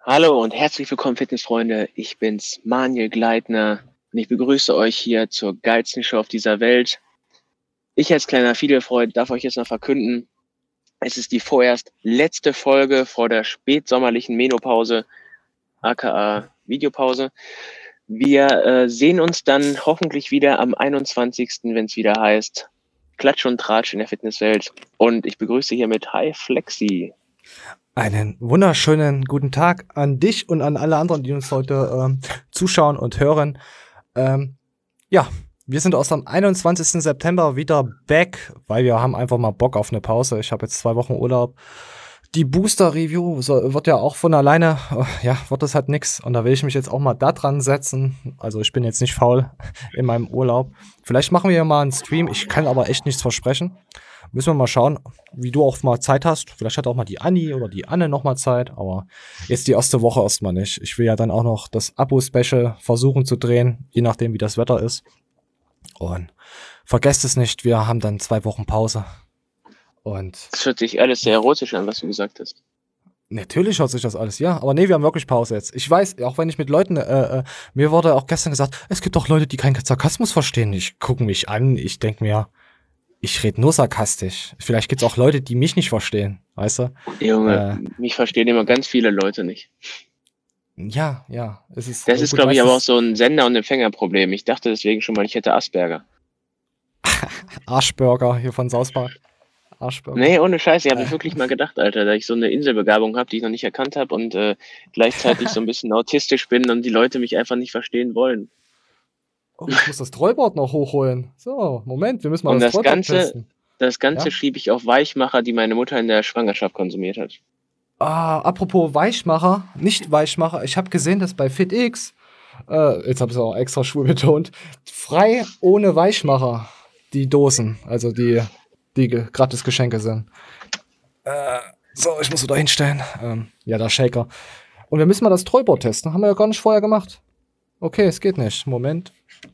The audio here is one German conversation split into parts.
Hallo und herzlich willkommen, Fitnessfreunde. Ich bin's, Manuel Gleitner, und ich begrüße euch hier zur geilsten Show auf dieser Welt. Ich als kleiner Fiedelfreund darf euch jetzt noch verkünden, es ist die vorerst letzte Folge vor der spätsommerlichen Menopause, aka Videopause. Wir sehen uns dann hoffentlich wieder am 21., wenn es wieder heißt Klatsch und Tratsch in der Fitnesswelt. Und ich begrüße hiermit Hi Flexi. Einen wunderschönen guten Tag an dich und an alle anderen, die uns heute zuschauen und hören. Ja, wir sind aus dem 21. September wieder back, weil wir haben einfach mal Bock auf eine Pause. Ich habe jetzt 2 Wochen Urlaub. Die Booster-Review wird ja auch von alleine, wird das halt nix. Und da will ich mich jetzt auch mal da dran setzen. Also ich bin jetzt nicht faul in meinem Urlaub. Vielleicht machen wir ja mal einen Stream. Ich kann aber echt nichts versprechen. Müssen wir mal schauen, wie du auch mal Zeit hast. Vielleicht hat auch mal die Anni oder die Anne noch mal Zeit. Aber jetzt die erste Woche erstmal nicht. Ich will ja dann auch noch das Abo-Special versuchen zu drehen, je nachdem, wie das Wetter ist. Und vergesst es nicht, wir haben dann 2 Wochen Pause. Und Das hört sich alles sehr erotisch an, was du gesagt hast. natürlich hört sich das alles, ja. Aber nee, wir haben wirklich Pause jetzt. Ich weiß, auch wenn ich mit Leuten, mir wurde auch gestern gesagt, es gibt doch Leute, die keinen Sarkasmus verstehen. Ich gucke mich an, ich denke mir, ich rede nur sarkastisch. Vielleicht gibt es auch Leute, die mich nicht verstehen, weißt du? Junge, mich verstehen immer ganz viele Leute nicht. Ja. Das ist, glaube ich, aber auch so ein Sender- und Empfängerproblem. Ich dachte deswegen schon mal, ich hätte Asperger. Arschburger hier von South Park. Arschburger. Nee, ohne Scheiß, ich habe wirklich mal gedacht, Alter, da ich so eine Inselbegabung habe, die ich noch nicht erkannt habe und gleichzeitig so ein bisschen autistisch bin und die Leute mich einfach nicht verstehen wollen. Oh, ich muss das Trollboard noch hochholen. So, Moment, wir müssen mal Und das das Trollboard testen. Ganze Ja? schiebe ich auf Weichmacher, die meine Mutter in der Schwangerschaft konsumiert hat. Apropos Weichmacher, nicht Weichmacher, ich habe gesehen, dass bei FitX, jetzt habe ich es auch extra schwul betont, frei ohne Weichmacher die Dosen, also die gratis Geschenke sind. So, ich muss wieder hinstellen. Ja, der Shaker. Und wir müssen mal das Trollboard testen. Haben wir ja gar nicht vorher gemacht. Okay, es geht nicht. Moment.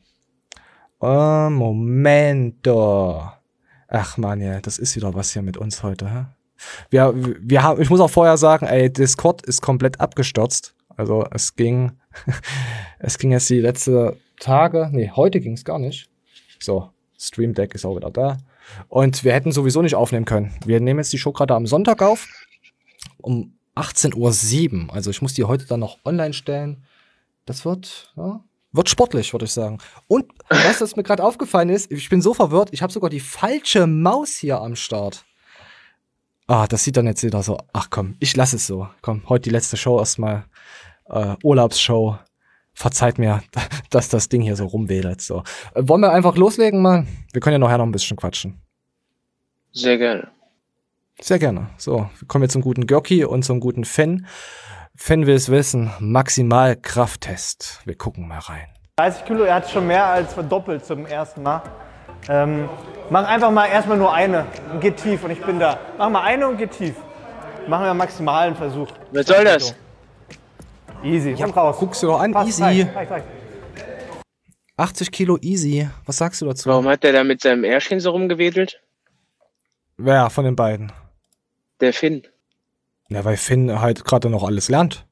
Momento. Ach man, ja, das ist wieder was hier mit uns heute, hä? Wir haben, ich muss auch vorher sagen, Discord ist komplett abgestürzt. Also es ging jetzt die letzten Tage, heute ging es gar nicht. So, Stream Deck ist auch wieder da. Und wir hätten sowieso nicht aufnehmen können. Wir nehmen jetzt die Show gerade am Sonntag auf, um 18:07 Uhr. Also ich muss die heute dann noch online stellen. Das wird sportlich, würde ich sagen. Und weißt du, was mir gerade aufgefallen ist? Ich bin so verwirrt, ich habe sogar die falsche Maus hier am Start. Das sieht dann jetzt wieder so, ach komm, ich lasse es so. Komm, heute die letzte Show erstmal, Urlaubsshow. Verzeiht mir, dass das Ding hier so rumwedelt. So. Wollen wir einfach loslegen, mal? Wir können ja nachher noch ein bisschen quatschen. Sehr gerne. Sehr gerne. So, kommen wir zum guten Görki und zum guten Finn. Finn will es wissen, Maximalkrafttest. Wir gucken mal rein. 30 Kilo, er hat schon mehr als verdoppelt zum ersten Mal. Mach einfach mal erstmal nur eine und geh tief und ich bin da. Mach mal eine und geh tief. Machen wir einen maximalen Versuch. Was soll das? Easy, ja, und raus. Guck's dir an, Passt, easy. reicht. 80 Kilo easy. Was sagst du dazu? Warum hat der da mit seinem Ärschchen so rumgewedelt? Wer von den beiden? Der Finn. Ja, weil Finn halt gerade noch alles lernt.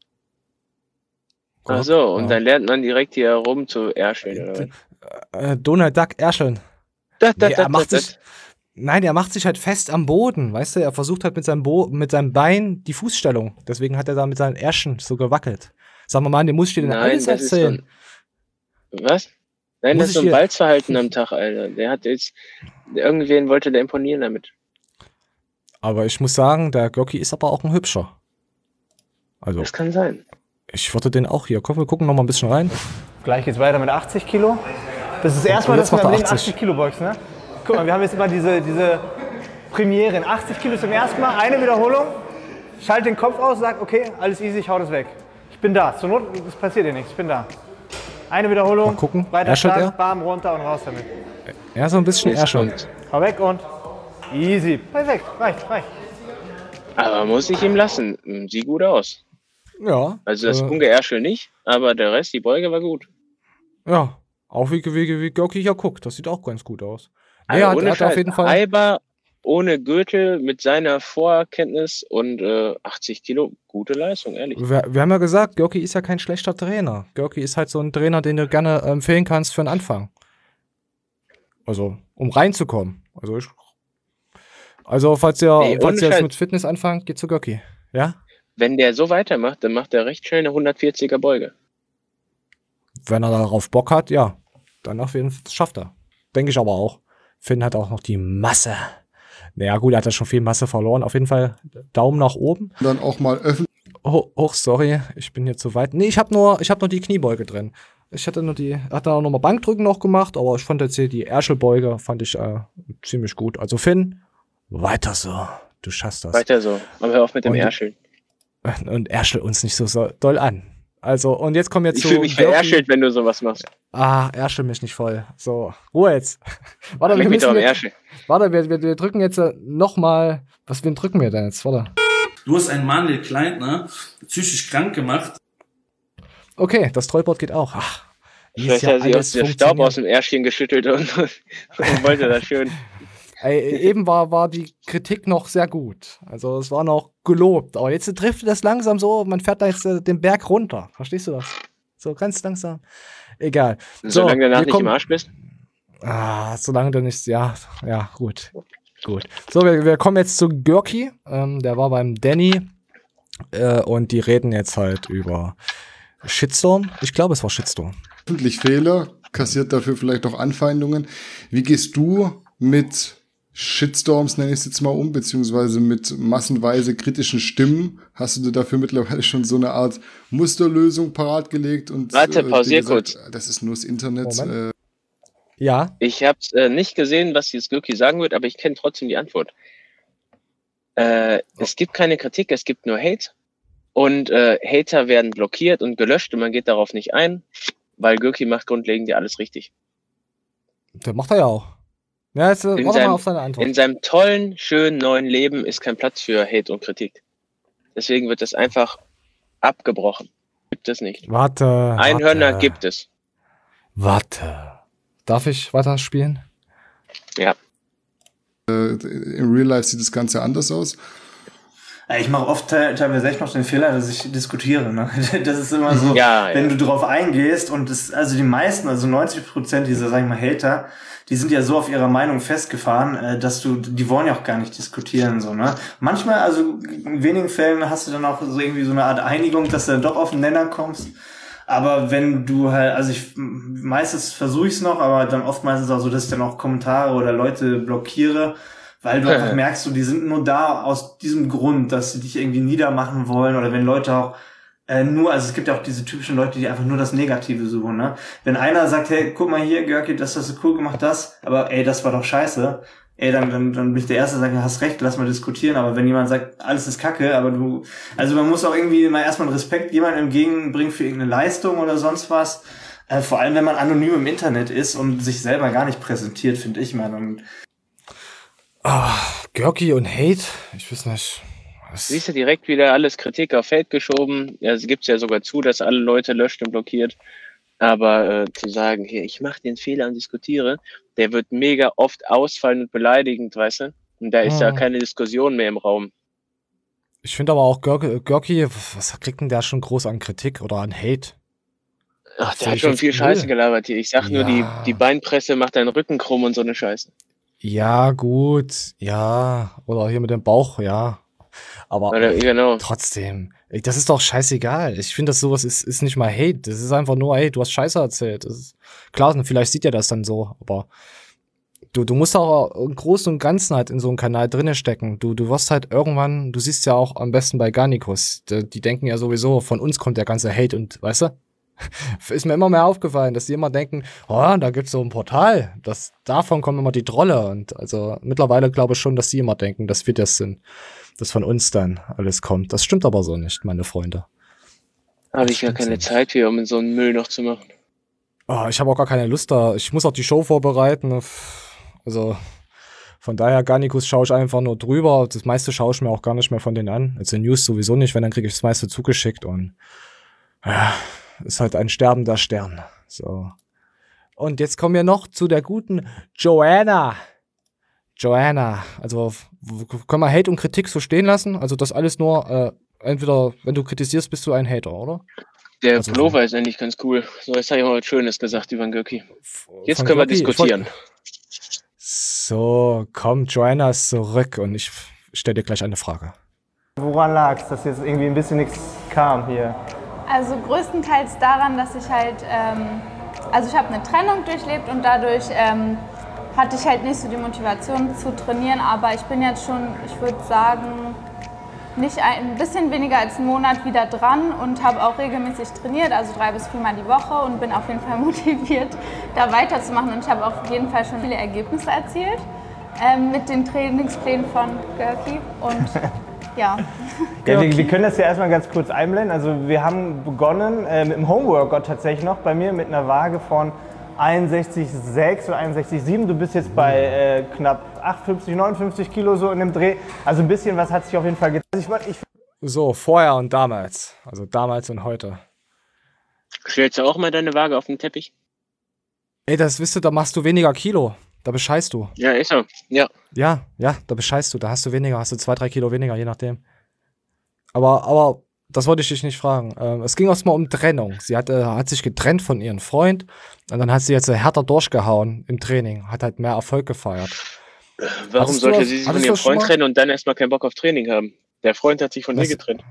Ach so, und dann lernt man direkt hier rum zu ärscheln, oder was? Donald Duck ärscheln. Er macht sich halt fest am Boden, weißt du? Er versucht halt mit seinem Bein die Fußstellung. Deswegen hat er da mit seinen Ärschen so gewackelt. Sag mal, den muss ich dir denn alles erzählen. Was? Nein, das ist so ein Balzverhalten am Tag, Alter. Der hat jetzt, irgendwen wollte der imponieren damit. Aber ich muss sagen, der Görki ist aber auch ein Hübscher. Also, das kann sein. Ich würde den auch hier. Komm, wir gucken noch mal ein bisschen rein. Gleich geht's weiter mit 80 Kilo. Das ist erstmal, dass wir am Leben 80 Kilo boxen, ne? Guck mal, wir haben jetzt immer diese Premiere. 80 Kilo zum ersten Mal, eine Wiederholung. Schalt den Kopf aus, sag, okay, alles easy, ich hau das weg. Ich bin da. Zur Not, es passiert dir nichts, ich bin da. Eine Wiederholung, mal gucken. weiter stark, bam, runter und raus damit. Ja, so ein bisschen ärscheln. Hau weg und easy. Perfekt, reicht. Aber muss ich ihm lassen. Sieht gut aus. Ja. Also das Ungeärschel nicht, aber der Rest, die Beuge war gut. Ja, auch wie Görki hier guckt. Das sieht auch ganz gut aus. Also ohne Scheiß, auf jeden Fall. Eiber ohne Gürtel mit seiner Vorkenntnis und 80 Kilo, gute Leistung, ehrlich. Wir haben ja gesagt, Görki ist ja kein schlechter Trainer. Görki ist halt so ein Trainer, den du gerne empfehlen kannst für den Anfang. Also, um reinzukommen. Also falls ihr jetzt mit Fitness anfangt, geht zu Görki. Ja? Wenn der so weitermacht, dann macht er recht schnell eine 140er Beuge. Wenn er darauf Bock hat, ja. Dann auf jeden Fall, das schafft er. Denke ich aber auch. Finn hat auch noch die Masse. Naja, gut, er hat ja schon viel Masse verloren. Auf jeden Fall Daumen nach oben. Dann auch mal öffentlich. Sorry, ich bin hier zu weit. Nee, ich hab nur die Kniebeuge drin. Ich hatte auch noch mal Bankdrücken noch gemacht, aber ich fand jetzt hier die Ärschelbeuge, fand ich ziemlich gut. Also Finn, weiter so. Du schaffst das. Weiter so. Aber hör auf mit dem Ärscheln. Und ärschel uns nicht so doll an. Also, und jetzt kommen wir zu. Ich fühle mich verärschelt, wenn du sowas machst. Ärschel mich nicht voll. So, Ruhe jetzt. Warte, wir drücken jetzt nochmal. Wen drücken wir denn jetzt? Warte. Du hast einen Manuel Gleitner psychisch krank gemacht. Okay, das Trollboard geht auch. Vielleicht hat sie aus der Staub aus dem Ärschchen geschüttelt und wollte das schön. Eben war die Kritik noch sehr gut. Also es war noch gelobt. Aber jetzt trifft das langsam so, man fährt da jetzt den Berg runter. Verstehst du das? So ganz langsam. Egal. Solange du danach nicht im Arsch bist? Solange du nicht, ja, gut. So, wir kommen jetzt zu Görki. Der war beim Danny. Und die reden jetzt halt über Shitstorm. Ich glaube, es war Shitstorm. Öffentlich Fehler, kassiert dafür vielleicht auch Anfeindungen. Wie gehst du mit Shitstorms, nenne ich es jetzt mal beziehungsweise mit massenweise kritischen Stimmen? Hast du dir dafür mittlerweile schon so eine Art Musterlösung parat gelegt? Und warte, pausier kurz. Das ist nur das Internet. Ja. Ich habe nicht gesehen, was jetzt Görki sagen wird, aber ich kenne trotzdem die Antwort. Es gibt keine Kritik, es gibt nur Hate. Und Hater werden blockiert und gelöscht und man geht darauf nicht ein, weil Görki macht grundlegend ja alles richtig. Das macht er ja auch. Ja, jetzt warte mal auf seine Antwort. In seinem tollen, schönen neuen Leben ist kein Platz für Hate und Kritik. Deswegen wird das einfach abgebrochen. Gibt es nicht. Einhörner gibt es. Warte. Darf ich weiterspielen? Ja. Im Real Life sieht das Ganze anders aus. Ich mache oft teilweise echt noch den Fehler, dass ich diskutiere. Ne? Das ist immer so, wenn du drauf eingehst und also die meisten, also 90% dieser, sag ich mal, Hater, die sind ja so auf ihrer Meinung festgefahren, dass die wollen ja auch gar nicht diskutieren, so, ne? Manchmal, also in wenigen Fällen hast du dann auch so irgendwie so eine Art Einigung, dass du dann doch auf den Nenner kommst. Aber wenn du halt, also meistens versuche ich es noch, aber dann oftmals ist es auch so, dass ich dann auch Kommentare oder Leute blockiere, weil du einfach merkst, die sind nur da aus diesem Grund, dass sie dich irgendwie niedermachen wollen, oder wenn Leute auch also es gibt ja auch diese typischen Leute, die einfach nur das Negative suchen, ne? Wenn einer sagt, hey, guck mal hier, Görki, das hast du cool gemacht, aber das war doch scheiße, dann bin ich der Erste, der sagt, hast recht, lass mal diskutieren, aber wenn jemand sagt, alles ist Kacke, also man muss auch irgendwie mal erstmal Respekt jemandem entgegenbringen für irgendeine Leistung oder sonst was, vor allem wenn man anonym im Internet ist und sich selber gar nicht präsentiert, finde ich mal, dann Görki und Hate? Ich weiß nicht. Siehst du direkt wieder alles Kritik auf Hate geschoben. Ja, es gibt ja sogar zu, dass alle Leute löscht und blockiert. Aber zu sagen, hier, ich mache den Fehler und diskutiere, der wird mega oft ausfallen und beleidigend, weißt du? Und da ist ja keine Diskussion mehr im Raum. Ich finde aber auch Görki, was kriegt denn der schon groß an Kritik oder an Hate? Ach, der hat schon viel Scheiße gelabert hier. Ich sag nur, die Beinpresse macht deinen Rücken krumm und so eine Scheiße. Ja, gut. Ja. Oder hier mit dem Bauch, ja. Aber genau. Trotzdem, das ist doch scheißegal. Ich finde, sowas ist nicht mal Hate. Das ist einfach nur, du hast Scheiße erzählt. Das ist, klar, vielleicht sieht er das dann so, aber du musst auch im Großen und Ganzen halt in so einem Kanal drinne stecken. Du wirst halt irgendwann, du siehst ja auch am besten bei Garnicus, die denken ja sowieso, von uns kommt der ganze Hate und, weißt du? Ist mir immer mehr aufgefallen, dass die immer denken, da gibt's so ein Portal, davon kommen immer die Trolle. Und also mittlerweile glaube ich schon, dass die immer denken, dass wir das sind, dass von uns dann alles kommt. Das stimmt aber so nicht, meine Freunde. Habe ich ja keine Zeit für, um so einen Müll noch zu machen. Ich habe auch gar keine Lust da. Ich muss auch die Show vorbereiten. Also von daher, Garnicus schaue ich einfach nur drüber. Das meiste schaue ich mir auch gar nicht mehr von denen an. Also News sowieso nicht, wenn, dann kriege ich das meiste zugeschickt. Und ist halt ein sterbender Stern. So. Und jetzt kommen wir noch zu der guten Joanna. Joanna, also können wir Hate und Kritik so stehen lassen? Also das alles nur, entweder, wenn du kritisierst, bist du ein Hater, oder? Der Also Pullover ist eigentlich ganz cool. So, jetzt habe ich mal was Schönes gesagt über den Göcki. Jetzt von können wir Göcki, diskutieren. So, komm, Joanna ist zurück und ich stelle dir gleich eine Frage. Woran lag es, dass jetzt irgendwie ein bisschen nichts kam hier? Also größtenteils daran, dass ich halt, also ich habe eine Trennung durchlebt und dadurch hatte ich halt nicht so die Motivation zu trainieren, aber ich bin jetzt schon, ich würde sagen, nicht ein bisschen weniger als einen Monat wieder dran und habe auch regelmäßig trainiert, also 3 bis 4 Mal die Woche und bin auf jeden Fall motiviert, da weiterzumachen und ich habe auf jeden Fall schon viele Ergebnisse erzielt mit den Trainingsplänen von Göcki und ja. Ja, wir können das ja erstmal ganz kurz einblenden. Also wir haben begonnen mit dem Homeworkout tatsächlich noch bei mir mit einer Waage von 61,6 oder 61,7. Du bist jetzt bei knapp 58, 59 Kilo so in dem Dreh. Also ein bisschen was hat sich auf jeden Fall getan. So, vorher und damals. Also damals und heute. Stellst du auch mal deine Waage auf den Teppich? Ey, das wisst du, da machst du weniger Kilo. Da bescheißt du. Ja, ist so. Ja. Ja, da bescheißt du. Da hast du weniger, hast du 2, 3 Kilo weniger, je nachdem. Aber das wollte ich dich nicht fragen. Es ging erstmal um Trennung. Sie hat sich getrennt von ihrem Freund und dann hat sie jetzt härter durchgehauen im Training. Hat halt mehr Erfolg gefeiert. Warum sollte sie sich von ihrem Freund trennen und dann erstmal keinen Bock auf Training haben? Der Freund hat sich von dir getrennt.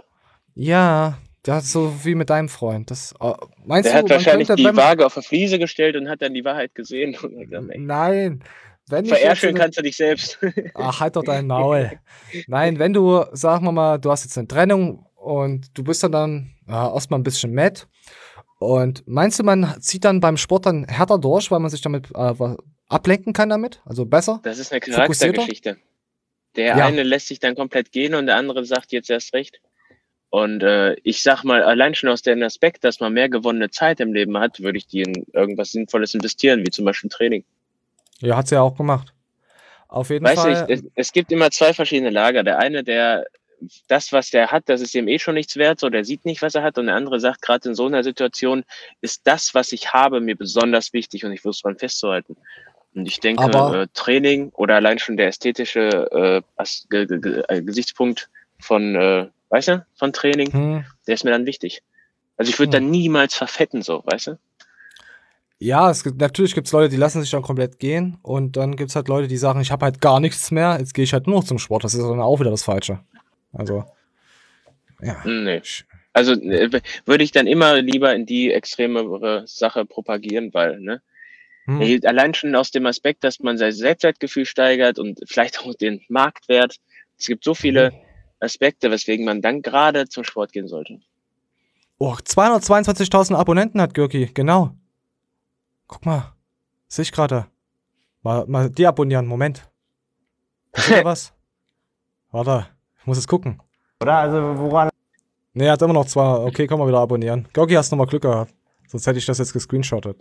Ja, das ist so wie mit deinem Freund. Meinst der du, hat wahrscheinlich die Waage auf der Fliese gestellt und hat dann die Wahrheit gesehen. Und gesagt, ey, nein. Veräscheln kannst du dich selbst. Ach, halt doch dein Maul. Nein, wenn du, sagen wir mal, du hast jetzt eine Trennung und du bist dann erstmal ein bisschen mad. Und meinst du, man zieht dann beim Sport dann härter durch, weil man sich damit ablenken kann damit? Also besser? Das ist eine Charaktergeschichte. Der eine lässt sich dann komplett gehen und der andere sagt jetzt erst recht. Und ich sag mal, allein schon aus dem Aspekt, dass man mehr gewonnene Zeit im Leben hat, würde ich die in irgendwas Sinnvolles investieren, wie zum Beispiel Training. Ja, hat sie ja auch gemacht. Auf jeden Fall. Weißt du, es gibt immer 2 verschiedene Lager. Der eine, das, was der hat, das ist ihm eh schon nichts wert, so der sieht nicht, was er hat. Und der andere sagt, gerade in so einer Situation ist das, was ich habe, mir besonders wichtig und ich versuche dran festzuhalten. Und ich denke, Training oder allein schon der ästhetische Gesichtspunkt von, weißt du, von Training, der ist mir dann wichtig. Also ich würde dann niemals verfetten, so, weißt du? Ja, natürlich gibt es Leute, die lassen sich dann komplett gehen und dann gibt es halt Leute, die sagen, ich habe halt gar nichts mehr, jetzt gehe ich halt nur noch zum Sport. Das ist dann auch wieder das Falsche. Also, ja. Nee. Also würde ich dann immer lieber in die extremere Sache propagieren, weil, ne? Allein schon aus dem Aspekt, dass man sein Selbstwertgefühl steigert und vielleicht auch den Marktwert. Es gibt so viele Aspekte, weswegen man dann gerade zum Sport gehen sollte. Oh, 222.000 Abonnenten hat Göcki, genau. Guck mal, sehe ich gerade. Mal deabonnieren, Moment. Ist da was? Warte, ich muss es gucken. Oder? Also woran? Ne, hat immer noch 2. Okay, kann man wieder abonnieren. Göcki, hast nochmal Glück gehabt. Sonst hätte ich das jetzt gescreenshottet.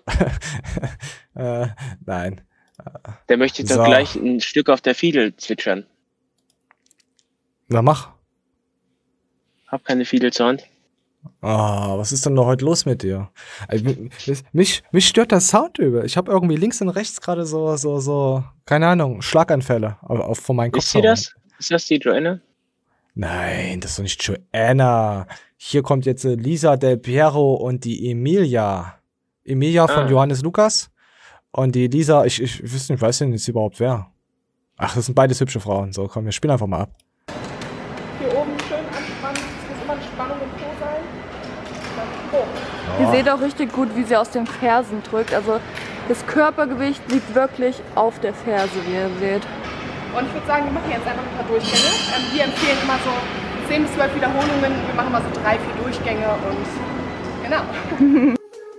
Nein. Der möchte doch gleich ein Stück auf der Fiedel zwitschern. Na, mach. Hab keine Fiedel zur Hand. Was ist denn da heute los mit dir? Mich stört der Sound über. Ich habe irgendwie links und rechts gerade so, keine Ahnung, Schlaganfälle von meinem Kopf. Ist sie das? Ist das die Joanna? Nein, das ist doch nicht Joanna. Hier kommt jetzt Lisa Del Piero und die Emilia. Emilia von Johannes Lukas. Und die Lisa, ich weiß nicht überhaupt wer. Ach, das sind beides hübsche Frauen. So, komm, wir spielen einfach mal ab. Hier oben schön anspannen. Es muss immer eine Spannung im Po sein. Dann hoch. Ihr seht auch richtig gut, wie sie aus den Fersen drückt. Also das Körpergewicht liegt wirklich auf der Ferse, wie ihr seht. Und ich würde sagen, wir machen jetzt einfach ein paar Durchgänge. Wir empfehlen immer so 10 bis 12 Wiederholungen. Wir machen mal so 3, 4 Durchgänge und genau.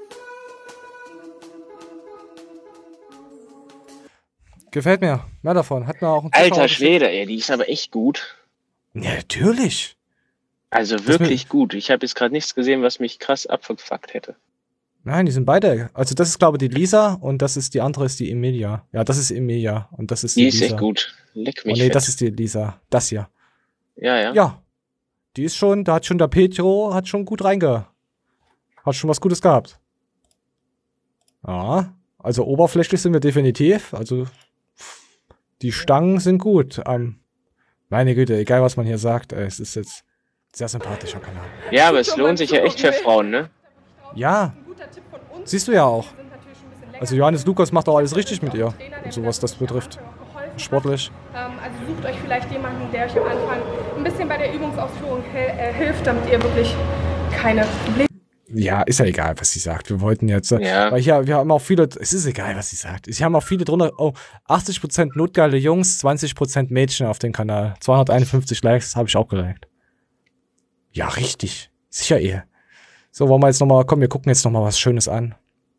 Gefällt mir. Mehr davon. Hat mir auch ein Alter Schwede, ey, die ist aber echt gut. Ja, natürlich. Also wirklich gut. Ich habe jetzt gerade nichts gesehen, was mich krass abgefuckt hätte. Nein, die sind beide. Also das ist, glaube ich, die Lisa und die andere ist die Emilia. Ja, das ist Emilia und das ist die Lisa. Die ist echt gut. Leck mich nee, das ist die Lisa. Das hier. Ja. Ja. Die ist schon, da hat schon der Petro, hat schon gut hat schon was Gutes gehabt. Ja, also oberflächlich sind wir definitiv. Also Die Stangen sind gut. Meine Güte, egal was man hier sagt, es ist jetzt sehr sympathischer Kanal. Ja, aber es lohnt sich ja echt für Frauen, ne? Ja, siehst du ja auch. Also Johannes Lukas macht auch alles richtig mit ihr. Und so was das betrifft. Sportlich. Also sucht euch vielleicht jemanden, der euch am Anfang ein bisschen bei der Übungsausführung hilft, damit ihr wirklich keine Probleme. Ja, ist ja egal, was sie sagt. Wir wollten jetzt, weil wir haben auch viele, es ist egal, was sie sagt. Sie haben auch viele drunter, 80% notgeile Jungs, 20% Mädchen auf dem Kanal. 251 Likes habe ich auch geliked. Ja, richtig. Sicher eher. So, wollen wir jetzt nochmal, komm, wir gucken jetzt nochmal was Schönes an.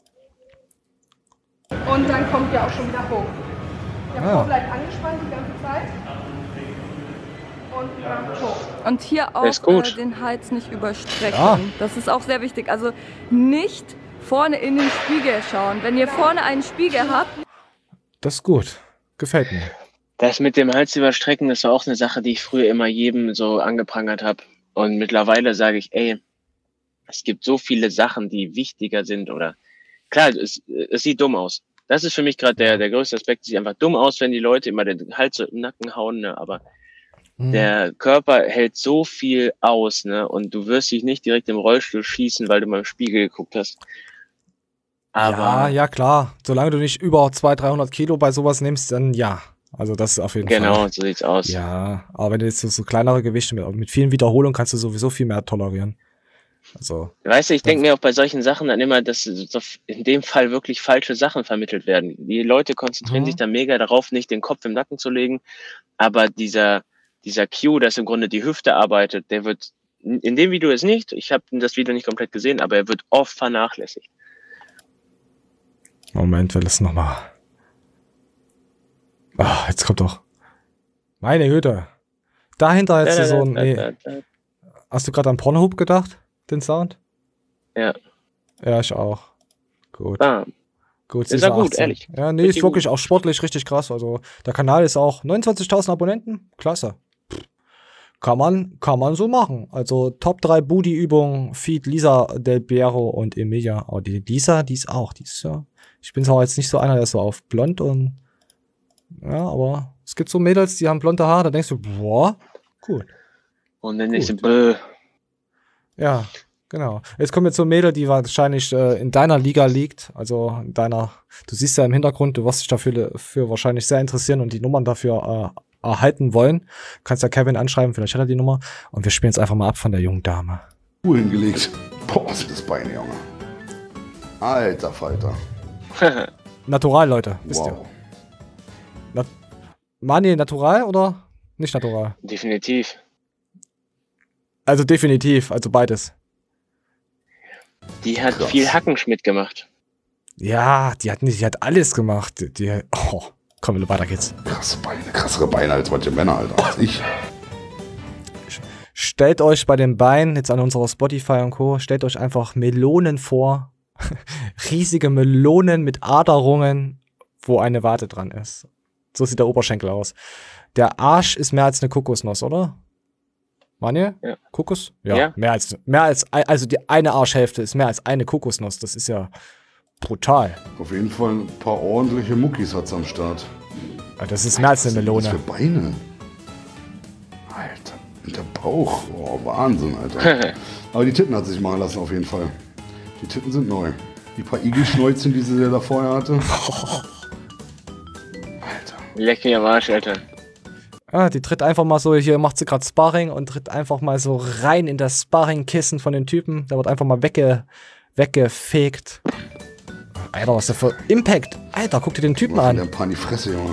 Und dann kommt ihr auch schon wieder hoch. Der Po bleibt angespannt die ganze Zeit. Und wieder hoch. Und hier auch den Hals nicht überstrecken. Ja. Das ist auch sehr wichtig. Also nicht vorne in den Spiegel schauen. Wenn ihr vorne einen Spiegel habt. Das ist gut. Gefällt mir. Das mit dem Hals überstrecken, das war auch eine Sache, die ich früher immer jedem so angeprangert habe. Und mittlerweile sage ich, es gibt so viele Sachen, die wichtiger sind oder klar, es sieht dumm aus. Das ist für mich gerade der größte Aspekt. Es sieht einfach dumm aus, wenn die Leute immer den Hals so im Nacken hauen, ne? Aber der Körper hält so viel aus, ne? Und du wirst dich nicht direkt im Rollstuhl schießen, weil du mal im Spiegel geguckt hast. Aber ja, klar. Solange du nicht über 200-300 Kilo bei sowas nimmst, dann ja. Also das ist auf jeden Fall. Genau, so sieht's aus. Ja, aber wenn du jetzt so kleinere Gewichte mit vielen Wiederholungen kannst du sowieso viel mehr tolerieren. Also. Weißt du, ich denke mir auch bei solchen Sachen dann immer, dass so in dem Fall wirklich falsche Sachen vermittelt werden. Die Leute konzentrieren sich dann mega darauf, nicht den Kopf im Nacken zu legen, aber dieser Cue, dass im Grunde die Hüfte arbeitet, der wird in dem Video ist nicht, ich habe das Video nicht komplett gesehen, aber er wird oft vernachlässigt. Moment, wir lassen nochmal. Jetzt kommt doch. Meine Güte. Dahinter jetzt so ein. Nee. Hast du gerade an Pornhub gedacht? Den Sound? Ja. Ja, ich auch. Gut. Gut, ist ja gut, ehrlich. Ja, nee, ist wirklich auch sportlich richtig krass. Also, der Kanal ist auch 29.000 Abonnenten. Klasse. Kann man so machen. Also, Top 3 Booty-Übungen, Feed Lisa Del Piero und Emilia. Oh, die Lisa, die ist ja. Ich bin zwar jetzt nicht so einer, der ist so auf blond und. Ja, aber es gibt so Mädels, die haben blonde Haare, da denkst du, boah, gut. Und dann ist es Ja, genau. Jetzt kommt jetzt so ein Mädel, die wahrscheinlich in deiner Liga liegt. Also in deiner, du siehst ja im Hintergrund, du wirst dich dafür wahrscheinlich sehr interessieren und die Nummern dafür erhalten wollen. Kannst ja Kevin anschreiben, vielleicht hat er die Nummer. Und wir spielen jetzt einfach mal ab von der jungen Dame. Hingelegt. Boah, ist das Bein, Junge. Alter Falter. Natural, Leute, wisst ihr. Mani, natural oder nicht natural? Definitiv. Also definitiv, also beides. Die hat viel Hackenschmidt gemacht. Ja, die hat alles gemacht. Komm, weiter geht's. Krasse Beine, krassere Beine als manche Männer, Alter, als ich. Stellt euch bei den Beinen, jetzt an unserer Spotify und Co., stellt euch einfach Melonen vor. Riesige Melonen mit Aderungen, wo eine Wade dran ist. So sieht der Oberschenkel aus. Der Arsch ist mehr als eine Kokosnuss, oder? Manje? Ja. Kokos? Ja. Mehr als, also die eine Arschhälfte ist mehr als eine Kokosnuss. Das ist ja brutal. Auf jeden Fall ein paar ordentliche Muckis hat's am Start. Das ist mehr als eine Melone. Was für Beine? Alter, und der Bauch. Oh, Wahnsinn, Alter. Aber die Titten hat sich machen lassen, auf jeden Fall. Die Titten sind neu. Die paar Igelschnäuzchen, die sie da vorher hatte. Alter. Leck mir am Arsch, Alter. Die tritt einfach mal so, hier macht sie gerade Sparring und tritt einfach mal so rein in das Sparring-Kissen von den Typen. Da wird einfach mal weggefegt. Alter, was ist der für Impact? Alter, guck dir den Typen an. Der Paar in die Fresse, Junge.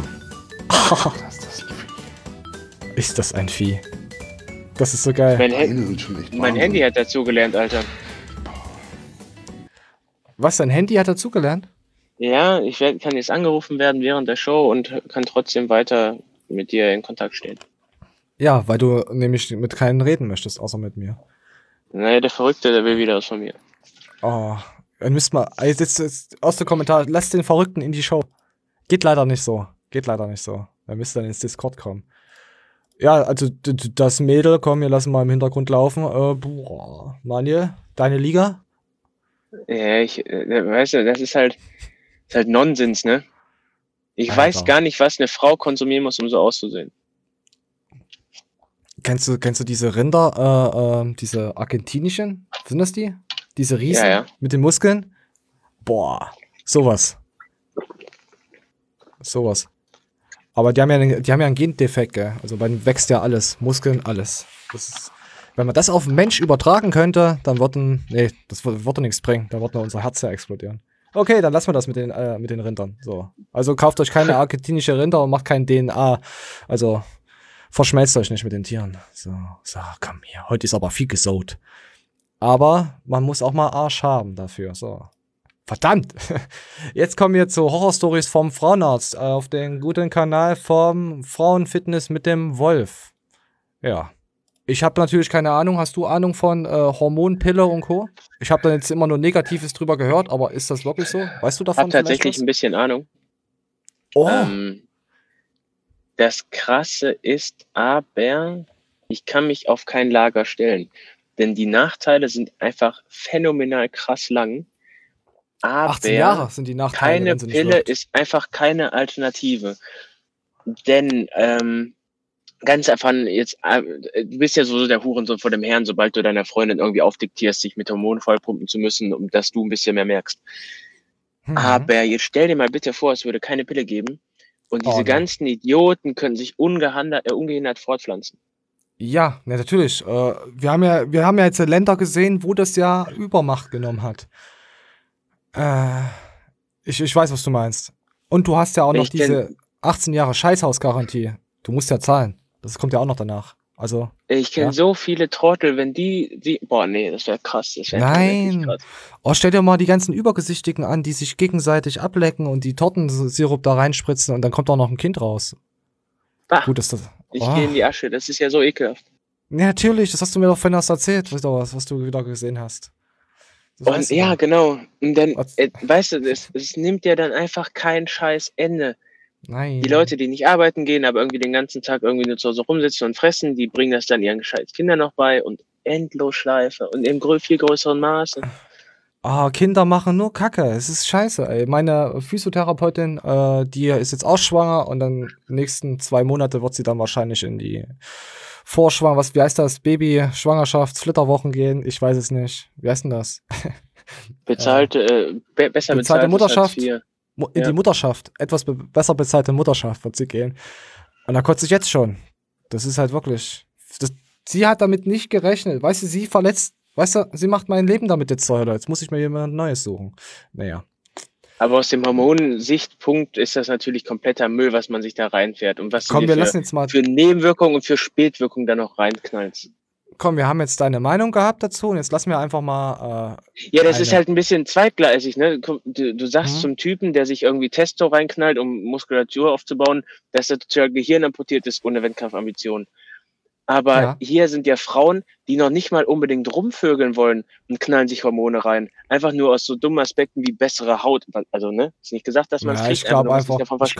Ist das ein Vieh? Das ist so geil. Mein Handy hat dazugelernt, Alter. Was, dein Handy hat dazugelernt? Ja, kann jetzt angerufen werden während der Show und kann trotzdem weiter mit dir in Kontakt stehen. Ja, weil du nämlich mit keinen reden möchtest, außer mit mir. Naja, der Verrückte, der will wieder was von mir. Oh, dann müsst mal, jetzt aus dem Kommentar, lasst den Verrückten in die Show. Geht leider nicht so. Da müsst ihr dann ins Discord kommen. Ja, also das Mädel, komm, wir lassen mal im Hintergrund laufen. Manuel, deine Liga? Ja, weißt du, das ist halt Nonsens, ne? Ich Alter. weiß gar nicht, was eine Frau konsumieren muss, um so auszusehen. Kennst du diese Rinder, diese argentinischen? Sind das die? Diese Riesen Ja. mit den Muskeln? Boah, sowas. Aber die haben ja einen Gendefekt, gell? Also bei denen wächst ja alles, Muskeln, alles. Wenn man das auf einen Mensch übertragen könnte, dann das würde nichts bringen. Dann würde nur unser Herz ja explodieren. Okay, dann lassen wir das mit den Rindern. So. Also kauft euch keine argentinische Rinder und macht kein DNA. Also verschmelzt euch nicht mit den Tieren. So, komm hier. Heute ist aber viel gesaut. Aber man muss auch mal Arsch haben dafür. So. Verdammt! Jetzt kommen wir zu Horrorstories vom Frauenarzt auf den guten Kanal vom Frauenfitness mit dem Wolf. Ja. Ich habe natürlich keine Ahnung. Hast du Ahnung von Hormonpille und Co.? Ich habe da jetzt immer nur Negatives drüber gehört, aber ist das wirklich so? Weißt du davon? Ich habe tatsächlich ein bisschen Ahnung. Oh. Das Krasse ist aber, ich kann mich auf kein Lager stellen. Denn die Nachteile sind einfach phänomenal krass lang. Aber 18 Jahre sind die Nachteile. keine wenn sie nicht Pille wirkt. ist einfach keine Alternative. Denn ganz einfach jetzt, du bist ja so der Hurensohn vor dem Herrn, sobald du deiner Freundin irgendwie aufdiktierst, sich mit Hormonen vollpumpen zu müssen, um dass du ein bisschen mehr merkst. Aber jetzt stell dir mal bitte vor, es würde keine Pille geben und diese ganzen Idioten können sich ungehindert fortpflanzen. Ja, natürlich. Wir haben ja jetzt Länder gesehen, wo das ja Übermacht genommen hat. Ich weiß, was du meinst. Und du hast ja auch noch diese 18 Jahre Scheißhausgarantie. Du musst ja zahlen. Das kommt ja auch noch danach. Also. Ich kenne so viele Trottel, wenn boah, nee, das wäre krass. Das Nein. Krass. Oh, stell dir mal die ganzen Übergesichtigen an, die sich gegenseitig ablecken und die Tortensirup da reinspritzen und dann kommt auch noch ein Kind raus. Gut, ist das. Ich gehe in die Asche, das ist ja so ekelhaft. Ja, natürlich, das hast du mir doch vorhin erst erzählt, was du wieder gesehen hast. Und ja, genau. Und dann, weißt du, es nimmt ja dann einfach kein scheiß Ende. Nein. Die Leute, die nicht arbeiten gehen, aber irgendwie den ganzen Tag irgendwie nur zu Hause rumsitzen und fressen, die bringen das dann ihren scheiß Kindern noch bei und Endlosschleife und im viel größeren Maße. Kinder machen nur Kacke. Es ist scheiße, ey. Meine Physiotherapeutin, die ist jetzt auch schwanger und dann die nächsten 2 Monate wird sie dann wahrscheinlich in die wie heißt das? Baby-Schwangerschafts-Flitterwochen gehen. Ich weiß es nicht. Wie heißt denn das? Besser bezahlte Mutterschaft. In die Mutterschaft. Etwas besser bezahlte Mutterschaft wird sie gehen. Und da kotze ich jetzt schon. Das ist halt wirklich. Sie hat damit nicht gerechnet. Weißt du, sie macht mein Leben damit jetzt teurer. Jetzt muss ich mir jemand Neues suchen. Naja. Aber aus dem Hormonsichtpunkt ist das natürlich kompletter Müll, was man sich da reinfährt. Und was für Nebenwirkungen und für Spätwirkungen da noch reinknallt. Komm, wir haben jetzt deine Meinung gehabt dazu und jetzt lassen wir einfach mal. Ja, das ist halt ein bisschen zweigleisig, ne? Du sagst zum Typen, der sich irgendwie Testo reinknallt, um Muskulatur aufzubauen, dass er total Gehirn amputiert ist ohne Wettkampfambitionen. Aber hier sind ja Frauen, die noch nicht mal unbedingt rumvögeln wollen und knallen sich Hormone rein. Einfach nur aus so dummen Aspekten wie bessere Haut. Also, ne? Ist nicht gesagt, dass man es kriegt. Ich glaube einfach,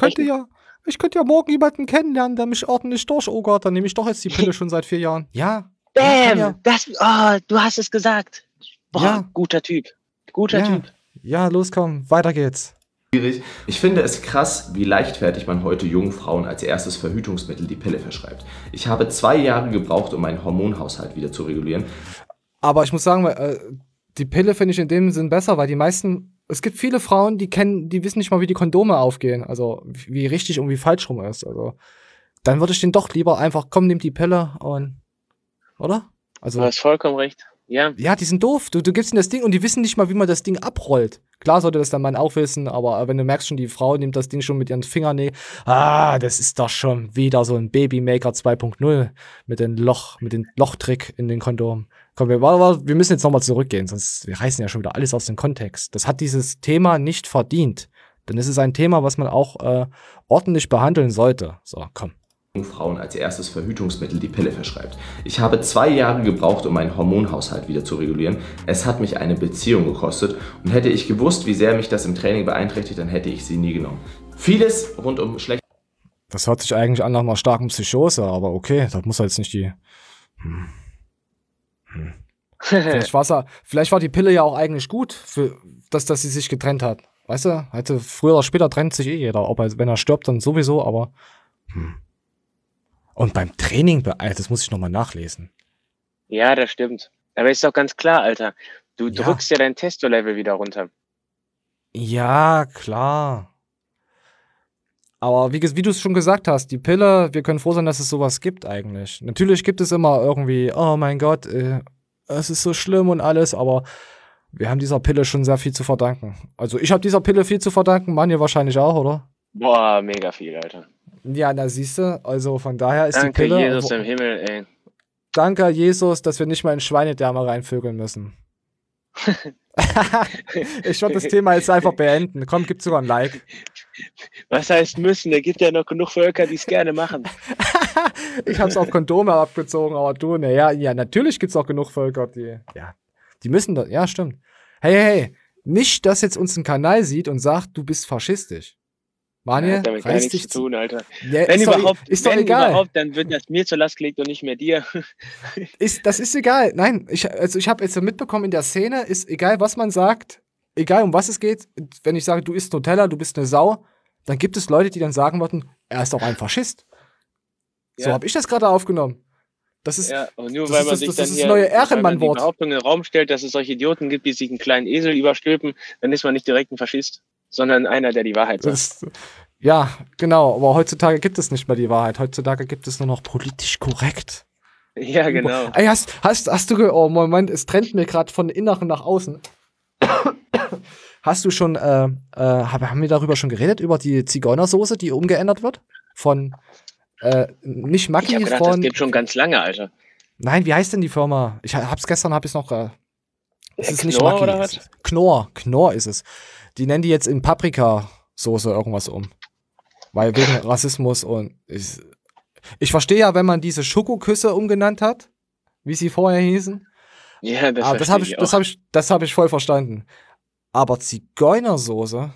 ich könnte ja morgen jemanden kennenlernen, der mich ordentlich durchogert. Dann nehme ich doch jetzt die Pille schon seit 4 Jahren. Ja. Bam! Du hast es gesagt. Boah, guter Typ. Typ. Ja, los, komm, weiter geht's. Ich finde es krass, wie leichtfertig man heute jungen Frauen als erstes Verhütungsmittel die Pille verschreibt. Ich habe 2 Jahre gebraucht, um meinen Hormonhaushalt wieder zu regulieren. Aber ich muss sagen, die Pille finde ich in dem Sinn besser, weil es gibt viele Frauen, die wissen nicht mal, wie die Kondome aufgehen. Also wie richtig und wie falsch rum ist. Also dann würde ich den doch lieber einfach, komm, nimm die Pille und, oder? Also, du hast vollkommen recht. Ja, die sind doof. Du gibst ihnen das Ding und die wissen nicht mal, wie man das Ding abrollt. Klar sollte das der Mann auch wissen, aber wenn du merkst schon, die Frau nimmt das Ding schon mit ihren Fingernägeln. Das ist doch schon wieder so ein Babymaker 2.0 mit dem Lochtrick in den Kondom. Komm, wir müssen jetzt nochmal zurückgehen, sonst wir reißen ja schon wieder alles aus dem Kontext. Das hat dieses Thema nicht verdient. Denn es ist ein Thema, was man auch ordentlich behandeln sollte. So, komm. Frauen als erstes Verhütungsmittel die Pille verschreibt. Ich habe 2 Jahre gebraucht, um meinen Hormonhaushalt wieder zu regulieren. Es hat mich eine Beziehung gekostet und hätte ich gewusst, wie sehr mich das im Training beeinträchtigt, dann hätte ich sie nie genommen. Vieles rund um schlecht. Das hört sich eigentlich an nach einer starken Psychose, aber okay, das muss jetzt nicht die. Vielleicht war die Pille ja auch eigentlich gut, dass sie sich getrennt hat. Weißt du, also früher oder später trennt sich eh jeder. Wenn er stirbt, dann sowieso, aber. Und beim Training, das muss ich nochmal nachlesen. Ja, das stimmt. Aber ist doch ganz klar, Alter. Du drückst ja dein Testo-Level wieder runter. Ja, klar. Aber wie du es schon gesagt hast, die Pille, wir können froh sein, dass es sowas gibt eigentlich. Natürlich gibt es immer irgendwie, oh mein Gott, es ist so schlimm und alles, aber wir haben dieser Pille schon sehr viel zu verdanken. Also ich habe dieser Pille viel zu verdanken, Manja wahrscheinlich auch, oder? Boah, mega viel, Alter. Ja, da siehst du, also von daher ist Danke, die Pille... Jesus im Himmel, ey. Danke, Jesus, dass wir nicht mal in Schweinedärme reinvögeln müssen. Ich würde das Thema jetzt einfach beenden. Komm, gib sogar ein Like. Was heißt müssen? Da gibt ja noch genug Völker, die es gerne machen. Ich hab's auf Kondome abgezogen, aber du, ja, natürlich gibt's auch genug Völker, die müssen das, ja, stimmt. Hey, nicht, dass jetzt uns ein Kanal sieht und sagt, du bist faschistisch. Manja, damit gar nichts zu tun, Alter. Ja, wenn ist doch egal. Dann wird das mir zur Last gelegt und nicht mehr dir. Das ist egal. Nein, ich habe jetzt mitbekommen, in der Szene ist egal, was man sagt, egal um was es geht, wenn ich sage, du isst Nutella, du bist eine Sau, dann gibt es Leute, die dann sagen würden, er ist doch ein Faschist. So habe ich das gerade aufgenommen. Das ist, und nur weil man sich dann das neue Ehrenmann-Wort. Die Behauptung in den Raum stellt, dass es solche Idioten gibt, die sich einen kleinen Esel überstülpen, dann ist man nicht direkt ein Faschist, sondern einer, der die Wahrheit sagt. Ja, genau, aber heutzutage gibt es nicht mehr die Wahrheit. Heutzutage gibt es nur noch politisch korrekt. Ja, genau. Ey, hast du, oh Moment, es trennt mir gerade von Inneren nach außen. Hast du schon, haben wir darüber schon geredet, über die Zigeunersoße, die umgeändert wird? Von, nicht Maggi, ich hab gedacht, das gibt schon ganz lange, Alter. Nein, wie heißt denn die Firma? Gestern habe ich es noch, es ist nicht Knorr Maggi. oder was? Knorr ist es. Die nennen die jetzt in Paprikasoße irgendwas um. Weil wegen Rassismus und ich verstehe ja, wenn man diese Schokoküsse umgenannt hat, wie sie vorher hießen. Ja, das habe ich voll verstanden. Aber Zigeunersoße?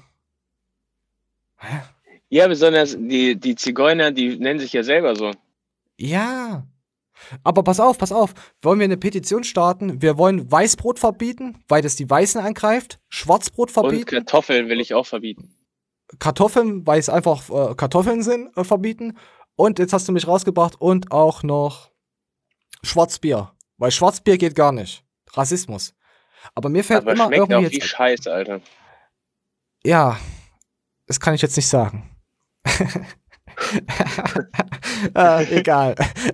Hä? Ja, besonders die Zigeuner, die nennen sich ja selber so. Ja. Aber pass auf. Wollen wir eine Petition starten? Wir wollen Weißbrot verbieten, weil das die Weißen angreift. Schwarzbrot verbieten. Und Kartoffeln will ich auch verbieten. Kartoffeln, weil es einfach Kartoffeln sind, verbieten. Und jetzt hast du mich rausgebracht und auch noch Schwarzbier. Weil Schwarzbier geht gar nicht. Rassismus. Aber mir fällt immer schmeckt irgendwie auch wie Scheiße, Alter. Ja, das kann ich jetzt nicht sagen. Egal.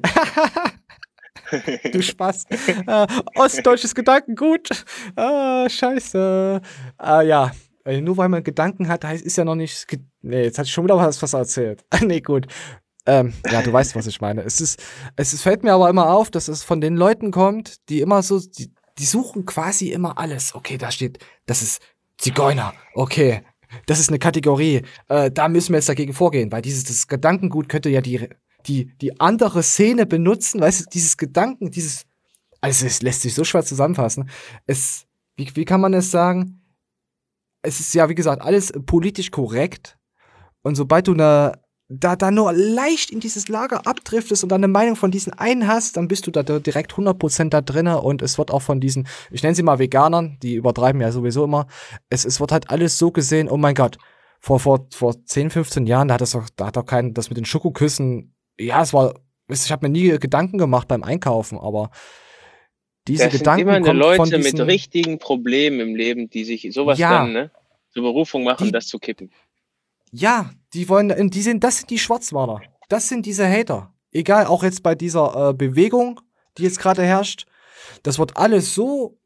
Du Spaß. Ostdeutsches Gedankengut. Scheiße. Ja. Nur weil man Gedanken hat, ist ja noch nicht. Nee, jetzt hatte ich schon wieder was erzählt. Nee, gut. Ja, du weißt, was ich meine. Es fällt mir aber immer auf, dass es von den Leuten kommt, die immer so, die suchen quasi immer alles. Okay, da steht, das ist Zigeuner. Okay, das ist eine Kategorie. Da müssen wir jetzt dagegen vorgehen, weil das Gedankengut könnte ja die andere Szene benutzen. Weißt du, dieses Gedanken, also es lässt sich so schwer zusammenfassen. Wie kann man es sagen? Es ist ja, wie gesagt, alles politisch korrekt. Und sobald du da nur leicht in dieses Lager abdriftest und dann eine Meinung von diesen einen hast, dann bist du da direkt 100% da drinne und es wird auch von diesen, ich nenne sie mal Veganern, die übertreiben ja sowieso immer, es wird halt alles so gesehen, oh mein Gott, vor 10, 15 Jahren, da hat doch keinen, das mit den Schokoküssen, ja, ich habe mir nie Gedanken gemacht beim Einkaufen, aber diese Gedanken sind immer kommen Leute von diesen, mit richtigen Problemen im Leben, die sich sowas dann, ne, zur Berufung machen, das zu kippen. Ja, das sind die Schwarzmaler. Das sind diese Hater. Egal, auch jetzt bei dieser Bewegung, die jetzt gerade herrscht. Das wird alles so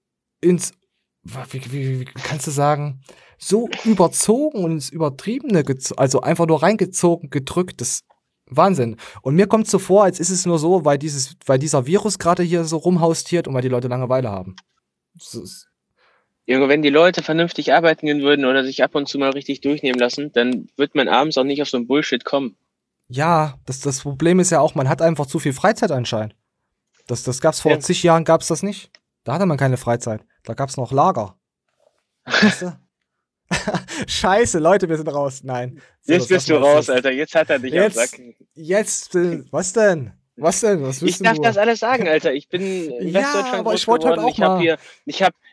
wie kannst du sagen, so überzogen und ins Übertriebene, also einfach nur reingezogen, gedrückt. Das ist Wahnsinn. Und mir kommt es so vor, als ist es nur so, weil dieser Virus gerade hier so rumhaustiert und weil die Leute Langeweile haben. Junge, wenn die Leute vernünftig arbeiten gehen würden oder sich ab und zu mal richtig durchnehmen lassen, dann wird man abends auch nicht auf so ein Bullshit kommen. Ja, das Problem ist ja auch, man hat einfach zu viel Freizeit anscheinend. Das gab's vor zig Jahren, gab's das nicht. Da hatte man keine Freizeit. Da gab's noch Lager. Weißt du? Scheiße, Leute, wir sind raus. Nein. So, jetzt bist du raus, Alter. Jetzt hat er dich am Sack. Was denn? Was willst ich darf du? Das alles sagen, Alter. Ich bin in Westdeutschland aber ich wollte halt auch mal. Ich hab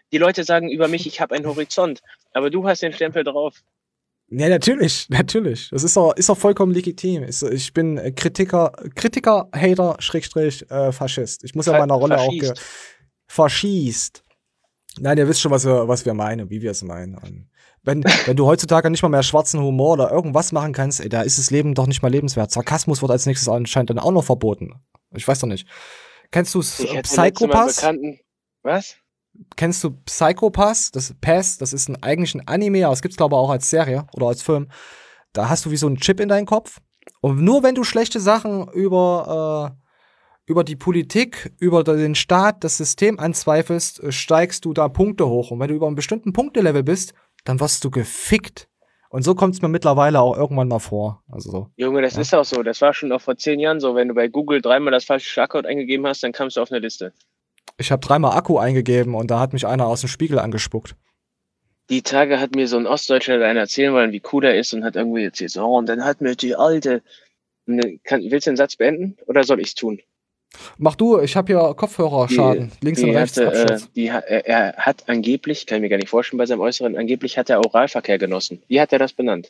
Die Leute sagen über mich, ich habe einen Horizont, aber du hast den Stempel drauf. Ja, natürlich. Das ist auch vollkommen legitim. Ich bin Kritiker, Hater, Schrägstrich, Faschist. Ich muss ja meiner Rolle auch Faschist. Nein, ihr wisst schon, was wir meinen, wie wir es meinen. Und wenn du heutzutage nicht mal mehr schwarzen Humor oder irgendwas machen kannst, ey, da ist das Leben doch nicht mal lebenswert. Sarkasmus wird als nächstes anscheinend dann auch noch verboten. Ich weiß doch nicht. Kennst du Psychopass? Was? Kennst du Psychopass? Das ist eigentlich ein Anime, aber es gibt's glaube ich auch als Serie oder als Film. Da hast du wie so einen Chip in deinen Kopf. Und nur wenn du schlechte Sachen über die Politik, über den Staat, das System anzweifelst, steigst du da Punkte hoch. Und wenn du über einen bestimmten Punktelevel bist, dann wirst du gefickt. Und so kommt es mir mittlerweile auch irgendwann mal vor. Also so. Junge, das ist auch so. Das war schon auch vor 10 Jahren so. Wenn du bei Google 3-mal das falsche Schlagwort eingegeben hast, dann kamst du auf eine Liste. Ich habe 3-mal Akku eingegeben und da hat mich einer aus dem Spiegel angespuckt. Die Tage hat mir so ein Ostdeutscher einer erzählen wollen, wie cool er ist und hat irgendwie erzählt, so, und dann hat mir die Alte... Willst du den Satz beenden oder soll ich es tun? Mach du, ich habe hier Kopfhörerschaden. Links und rechts. Er hat angeblich, kann ich mir gar nicht vorstellen bei seinem Äußeren, angeblich hat er Oralverkehr genossen. Wie hat er das benannt?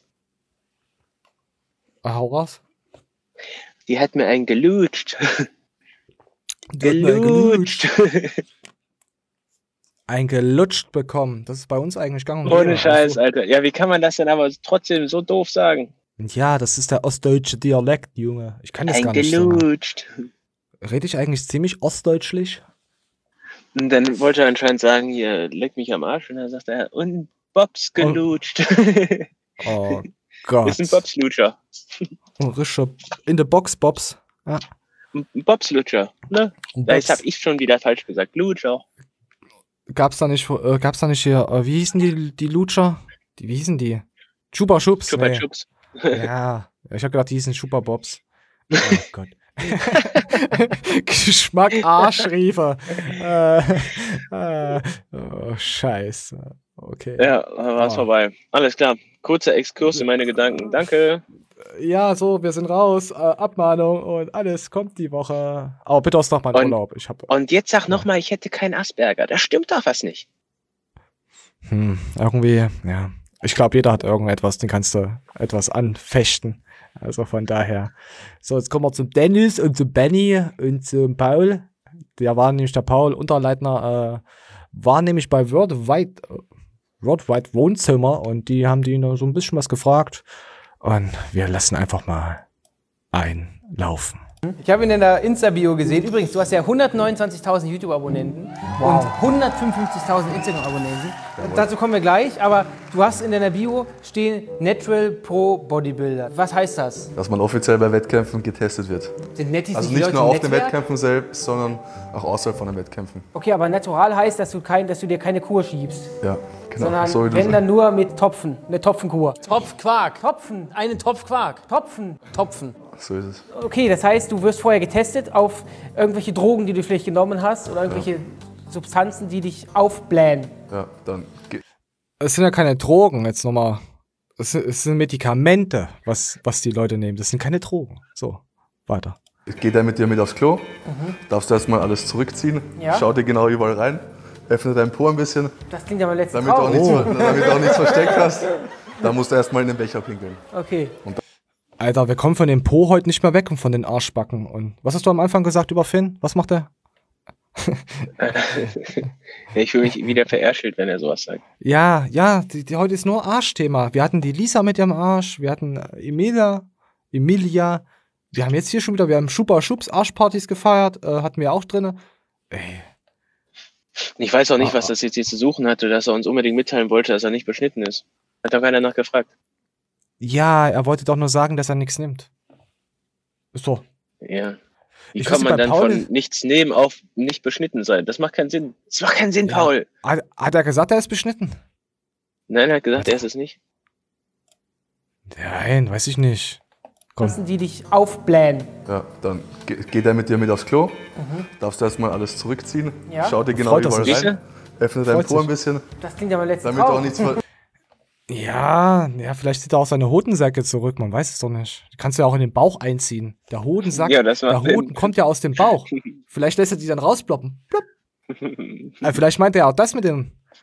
Hau raus. Die hat mir einen gelutscht. Ein gelutscht bekommen. Das ist bei uns eigentlich gang und gäbe. Ohne Scheiß, Alter. Ja, wie kann man das denn aber trotzdem so doof sagen? Ja, das ist der ostdeutsche Dialekt, Junge. Ich kann das gar nicht so. Gelutscht. Rede ich eigentlich ziemlich ostdeutschlich? Und dann wollte er anscheinend sagen, hier, leck mich am Arsch. Und dann sagt er, und Bobs gelutscht. Oh Gott. Ist ein Bobslutscher. In the box, Bobs. Ja. Bobslutscher, ne? Das habe ich schon wieder falsch gesagt. Lutscher. Gab's da nicht hier, wie hießen die Lutscher? Wie hießen die? Chupa Chups. Chupa Chups. Ja, ich habe gedacht, die hießen Chupa Bobs. Oh Gott. Geschmack Arschriefer. Oh, scheiße. Okay. Ja, war's vorbei. Alles klar. Kurzer Exkurs in meine Gedanken. Danke. Ja, so, wir sind raus. Abmahnung und alles kommt die Woche. Aber bitte aus noch mal Urlaub. Und jetzt sag nochmal, ich hätte keinen Asperger. Da stimmt doch was nicht. Irgendwie, ja. Ich glaube, jeder hat irgendetwas, den kannst du etwas anfechten. Also von daher. So, jetzt kommen wir zum Dennis und zum Benny und zum Paul. Der Paul Unterleitner, war nämlich bei Worldwide Wohnzimmer und die haben die so ein bisschen was gefragt. Und wir lassen einfach mal einlaufen. Ich habe in deiner Insta-Bio gesehen, übrigens, du hast ja 129.000 YouTube-Abonnenten und 155.000 Instagram-Abonnenten. Dazu kommen wir gleich, aber du hast in deiner Bio stehen Natural Pro Bodybuilder. Was heißt das? Dass man offiziell bei Wettkämpfen getestet wird. Sind Netties also nicht nur auf den Wettkämpfen selbst, sondern auch außerhalb von den Wettkämpfen. Okay, aber natural heißt, dass du dir keine Kur schiebst. Ja, genau. Sondern so wenn dann nur mit Topfen, eine Topfenkur. Topfquark. Topfen, einen Topfquark. Topfen. So ist es. Okay, das heißt, du wirst vorher getestet auf irgendwelche Drogen, die du vielleicht genommen hast oder irgendwelche Substanzen, die dich aufblähen. Ja, dann es sind ja keine Drogen, jetzt nochmal. Es sind Medikamente, was die Leute nehmen. Das sind keine Drogen. So, weiter. Ich gehe dann mit dir mit aufs Klo. Darfst du erstmal alles zurückziehen. Ja. Schau dir genau überall rein. Öffne deinen Po ein bisschen. Das klingt aber letztens damit du auch nichts versteckt hast. Dann musst du erstmal in den Becher pinkeln. Okay. Alter, wir kommen von dem Po heute nicht mehr weg und von den Arschbacken. Und was hast du am Anfang gesagt über Finn? Was macht er? Ich fühle mich wieder verärschelt, wenn er sowas sagt. Ja, die heute ist nur Arschthema. Wir hatten die Lisa mit ihrem Arsch, wir hatten Emilia. Wir haben jetzt hier schon wieder, wir haben Chupa Chups Arschpartys gefeiert, hatten wir auch drin. Ey. Ich weiß auch nicht, was das jetzt hier zu suchen hatte, dass er uns unbedingt mitteilen wollte, dass er nicht beschnitten ist. Hat doch keiner nachgefragt. Ja, er wollte doch nur sagen, dass er nichts nimmt. Ist so. Ja. Wie kann man dann von nichts nehmen auf nicht beschnitten sein? Das macht keinen Sinn. Das macht keinen Sinn, ja. Paul. Hat er gesagt, er ist beschnitten? Nein, er hat gesagt, er ist es nicht. Nein, weiß ich nicht. Lassen die dich aufblähen. Ja, dann geht er mit dir mit aufs Klo. Darfst du erstmal alles zurückziehen. Ja. Schau dir genau überall rein. Öffne deinen Po ein bisschen. Das klingt aber letztens damit auch nichts Ja, vielleicht zieht er auch seine Hodensäcke zurück, man weiß es doch nicht. Die kannst du ja auch in den Bauch einziehen. Der Hodensack, der Hoden kommt ja aus dem Bauch. Vielleicht lässt er die dann rausploppen. Vielleicht meint er auch das mit dem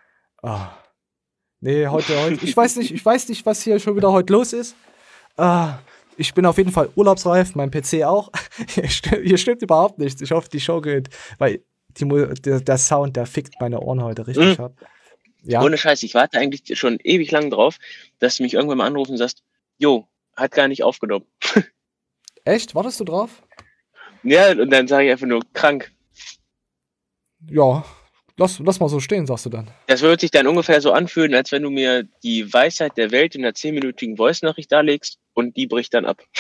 Nee, heute. Ich weiß nicht, was hier schon wieder heute los ist. Ich bin auf jeden Fall urlaubsreif, mein PC auch. Hier stimmt überhaupt nichts. Ich hoffe, die Show geht, weil der Sound, der fickt meine Ohren heute richtig ab. Ja. Ohne Scheiß, ich warte eigentlich schon ewig lang drauf, dass du mich irgendwann mal anrufen und sagst, jo, hat gar nicht aufgenommen. Echt? Wartest du drauf? Ja, und dann sage ich einfach nur krank. Ja, lass mal so stehen, sagst du dann. Das wird sich dann ungefähr so anfühlen, als wenn du mir die Weisheit der Welt in einer 10-minütigen Voice-Nachricht darlegst und die bricht dann ab.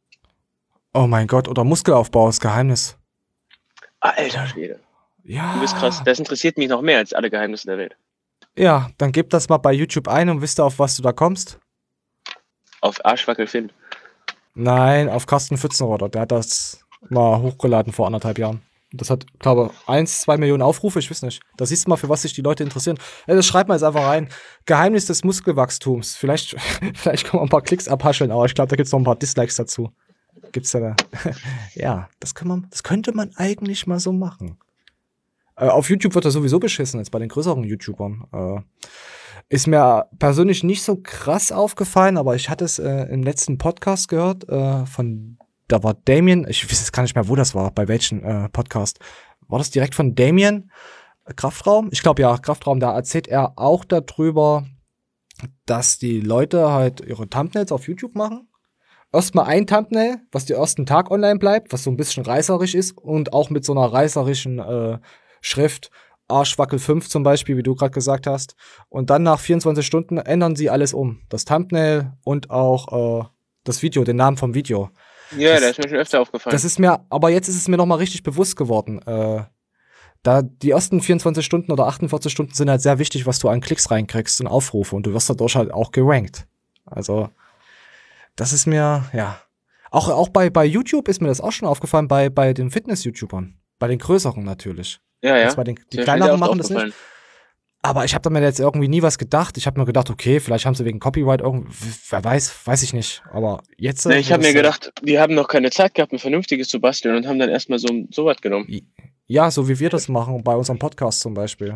Oh mein Gott, oder Muskelaufbau ist Geheimnis. Alter Schwede. Ja. Du bist krass. Das interessiert mich noch mehr als alle Geheimnisse der Welt. Ja, dann gib das mal bei YouTube ein und wisst ihr, auf was du da kommst? Auf Arschwackel Finn. Nein, auf Carsten Pfützenroder. Der hat das mal hochgeladen vor 1,5 Jahren. Das hat, glaube ich, 1-2 Millionen Aufrufe, ich weiß nicht. Da siehst du mal, für was sich die Leute interessieren. Das schreibt mal jetzt einfach rein. Geheimnis des Muskelwachstums. Vielleicht kann man ein paar Klicks abhascheln, aber ich glaube, da gibt es noch ein paar Dislikes dazu. Gibt's ja da. Ja, das könnte man eigentlich mal so machen. Auf YouTube wird er sowieso beschissen, jetzt bei den größeren YouTubern. Ist mir persönlich nicht so krass aufgefallen, aber ich hatte es im letzten Podcast gehört, da war Damien, ich weiß jetzt gar nicht mehr, wo das war, bei welchem Podcast. War das direkt von Damien? Kraftraum? Ich glaube ja, Kraftraum, da erzählt er auch darüber, dass die Leute halt ihre Thumbnails auf YouTube machen. Erstmal ein Thumbnail, was den ersten Tag online bleibt, was so ein bisschen reißerisch ist und auch mit so einer reißerischen Schrift, Arschwackel 5 zum Beispiel, wie du gerade gesagt hast. Und dann nach 24 Stunden ändern sie alles um. Das Thumbnail und auch das Video, den Namen vom Video. Ja, das ist mir schon öfter aufgefallen. Aber jetzt ist es mir nochmal richtig bewusst geworden. Da die ersten 24 Stunden oder 48 Stunden sind halt sehr wichtig, was du an Klicks reinkriegst und Aufrufe. Und du wirst dadurch halt auch gerankt. Also, das ist mir, ja. Auch bei YouTube ist mir das auch schon aufgefallen, bei den Fitness-YouTubern. Bei den größeren natürlich. Ja. Die kleineren machen das nicht. Aber ich habe da mir jetzt irgendwie nie was gedacht. Ich habe mir gedacht, okay, vielleicht haben sie wegen Copyright irgendwie, wer weiß ich nicht. Aber jetzt. Nee, ich habe mir gedacht, die haben noch keine Zeit gehabt, ein vernünftiges zu basteln und haben dann erstmal so was genommen. Ja, so wie wir das machen, bei unserem Podcast zum Beispiel.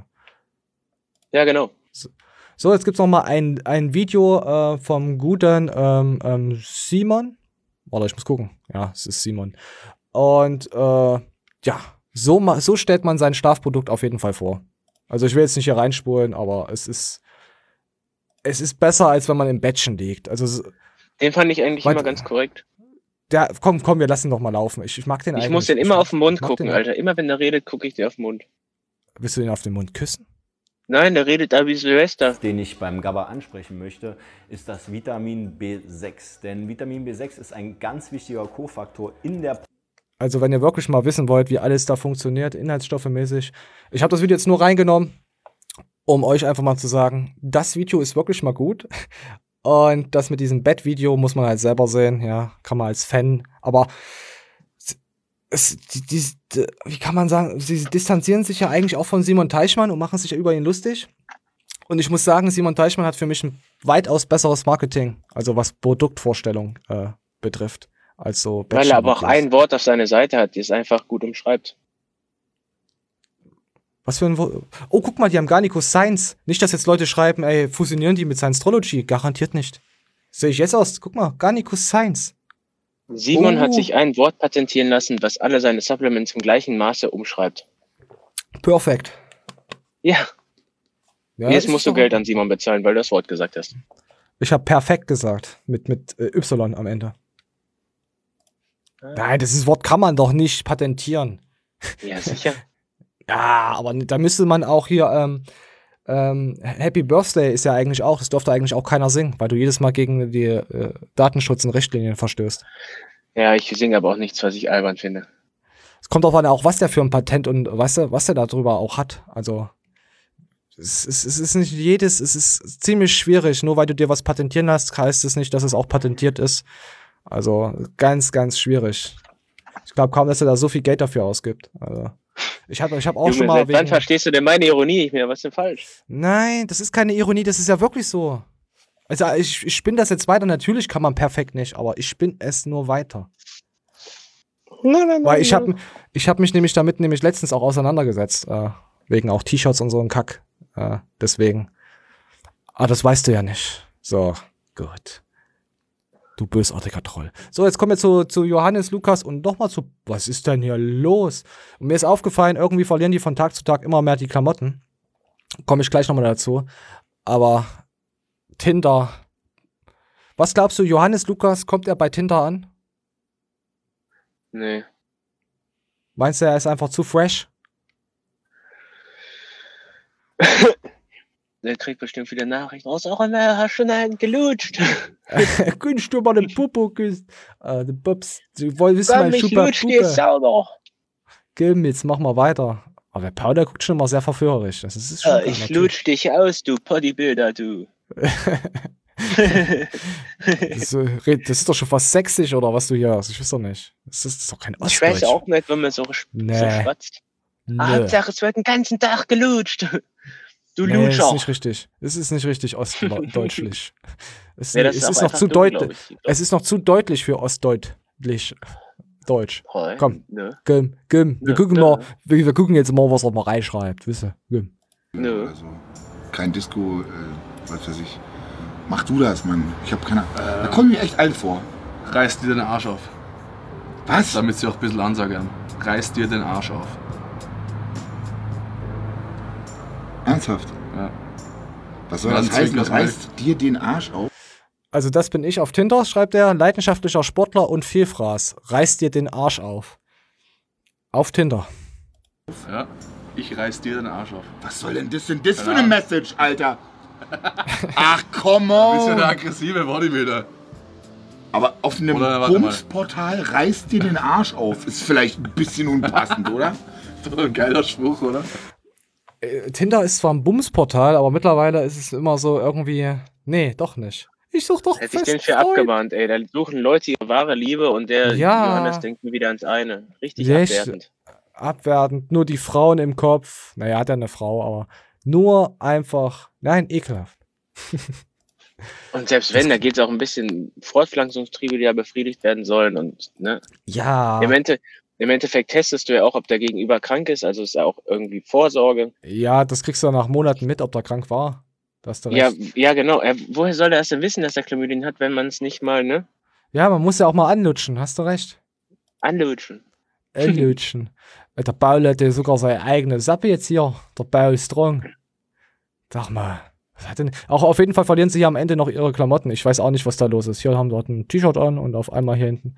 Ja, genau. So, jetzt gibt's noch mal ein Video vom guten Simon. Warte, ich muss gucken. Ja, es ist Simon. Und ja, so stellt man sein Schlafprodukt auf jeden Fall vor. Also ich will jetzt nicht hier reinspulen, aber es ist besser, als wenn man im Bettchen liegt. Also den fand ich eigentlich immer ganz korrekt. Komm, wir lassen ihn doch mal laufen. Ich mag den eigentlich. Ich muss den immer auf den Mund gucken, Alter. Immer wenn der redet, gucke ich dir auf den Mund. Willst du den auf den Mund küssen? Nein, der redet da wie Silvester. Den ich beim GABA ansprechen möchte, ist das Vitamin B6. Denn Vitamin B6 ist ein ganz wichtiger Kofaktor in der... Also wenn ihr wirklich mal wissen wollt, wie alles da funktioniert, inhaltsstoffemäßig. Ich habe das Video jetzt nur reingenommen, um euch einfach mal zu sagen, das Video ist wirklich mal gut. Und das mit diesem Bettvideo muss man halt selber sehen, ja, kann man als Fan. Aber wie kann man sagen, sie distanzieren sich ja eigentlich auch von Simon Teichmann und machen sich ja über ihn lustig. Und ich muss sagen, Simon Teichmann hat für mich ein weitaus besseres Marketing, also was Produktvorstellung betrifft. Als so weil er aber auch ein Wort auf seiner Seite hat, die es einfach gut umschreibt. Was für ein Wort? Oh, guck mal, die haben Garnico Science. Nicht, dass jetzt Leute schreiben, ey, fusionieren die mit Science-Trology. Garantiert nicht. Sehe ich jetzt aus. Guck mal, Garnico Science. Simon hat sich ein Wort patentieren lassen, was alle seine Supplements im gleichen Maße umschreibt. Perfekt. Ja. Jetzt musst du Geld an Simon bezahlen, weil du das Wort gesagt hast. Ich habe perfekt gesagt. Mit Y am Ende. Nein, dieses Wort kann man doch nicht patentieren. Ja, sicher. Ja, aber da müsste man auch hier Happy Birthday ist ja eigentlich auch, das durfte eigentlich auch keiner singen, weil du jedes Mal gegen die Datenschutz- und Richtlinien verstößt. Ja, ich singe aber auch nichts, was ich albern finde. Es kommt auch an, auch was der für ein Patent und was der darüber auch hat. Also es ist nicht jedes, es ist ziemlich schwierig. Nur weil du dir was patentieren lässt, heißt es nicht, dass es auch patentiert ist. Also ganz, ganz schwierig. Ich glaube kaum, dass er da so viel Geld dafür ausgibt. Also, ich hab auch Junge, schon mal. Wann verstehst du denn meine Ironie nicht mehr? Was ist denn falsch? Nein, das ist keine Ironie, das ist ja wirklich so. Also ich spinne das jetzt weiter. Natürlich kann man perfekt nicht, aber ich spinne es nur weiter. Weil ich hab mich nämlich damit letztens auch auseinandergesetzt. Wegen auch T-Shirts und so ein Kack. Deswegen. Ah, das weißt du ja nicht. So, gut. Du bösartiger Troll. So, jetzt kommen wir zu Johannes, Lukas und nochmal zu, was ist denn hier los? Und mir ist aufgefallen, irgendwie verlieren die von Tag zu Tag immer mehr die Klamotten. Komme ich gleich nochmal dazu. Aber Tinder. Was glaubst du, Johannes, Lukas, kommt er bei Tinder an? Nee. Meinst du, er ist einfach zu fresh? Der kriegt bestimmt viele Nachrichten. Was auch immer, hast schon einen gelutscht. Könntest du mal den Popo küssen? Den Bubs. Sie wollen wissen, mein ich super lutsch dir sauber. Kim, jetzt mach mal weiter. Aber der Paul, der guckt schon immer sehr verführerisch. Das ist schon ich lutsch dich aus, du Bodybuilder, du. Das ist doch schon fast sächsisch, oder was du hier hast. Ich weiß doch nicht. Das ist doch kein Ostdeutsch. Ich weiß auch nicht, wenn man so schwatzt. Hauptsache, es wird den ganzen Tag gelutscht. Du Lutscher. Das ist nicht richtig. Es ist nicht richtig ostdeutschlich. Es ist noch zu deutlich. Es ist noch zu deutlich für ostdeutlich. Deutsch. Komm. Ne. Gim. Wir gucken jetzt mal, was er mal reinschreibt. Wisse. Gim. Nö. Also, kein Disco, was weiß ich. Mach du das, Mann. Ich hab keine Ahnung. Da kommen mir echt alt vor. Reiß dir den Arsch auf. Was? Damit sie auch ein bisschen Ansage haben. Reiß dir den Arsch auf. Ernsthaft? Ja. Was soll das heißen? Reißt dir den Arsch auf? Also das bin ich auf Tinder, schreibt er. Leidenschaftlicher Sportler und Vielfraß. Reiß dir den Arsch auf. Auf Tinder. Ja, ich reiß dir den Arsch auf. Was soll denn das für eine Message, Alter? Ach, come on! Du bist ja der aggressive Bodybuilder. Aber auf einem Bumsportal reißt dir den Arsch auf. Ist vielleicht ein bisschen unpassend, oder? Das ist doch ein geiler Spruch, oder? Tinder ist zwar ein Bumsportal, aber mittlerweile ist es immer so irgendwie... Nee, doch nicht. Ich such doch Hätte ich den für abgemahnt, ey. Da suchen Leute ihre wahre Liebe und der Johannes denkt mir wieder ans eine. Richtig abwertend. Abwertend. Nur die Frauen im Kopf. Naja, hat ja eine Frau, aber nur einfach... Nein, ekelhaft. Und selbst wenn, da geht es auch ein bisschen Fortpflanzungstriebe, die ja befriedigt werden sollen. Und, ne? Ja. Im Endeffekt testest du ja auch, ob der Gegenüber krank ist, also ist ja auch irgendwie Vorsorge. Ja, das kriegst du nach Monaten mit, ob der krank war. Da hast du recht. Ja, genau. Woher soll der das denn wissen, dass er Chlamydien hat, wenn man es nicht mal, ne? Ja, man muss ja auch mal anlutschen, hast du recht. Anlutschen. Anlutschen. Der Paul hat ja sogar seine eigene Sappe jetzt hier. Der Paul Strong. Sag mal. Was hat denn? Auch auf jeden Fall verlieren sie hier am Ende noch ihre Klamotten. Ich weiß auch nicht, was da los ist. Hier haben dort ein T-Shirt an und auf einmal hier hinten.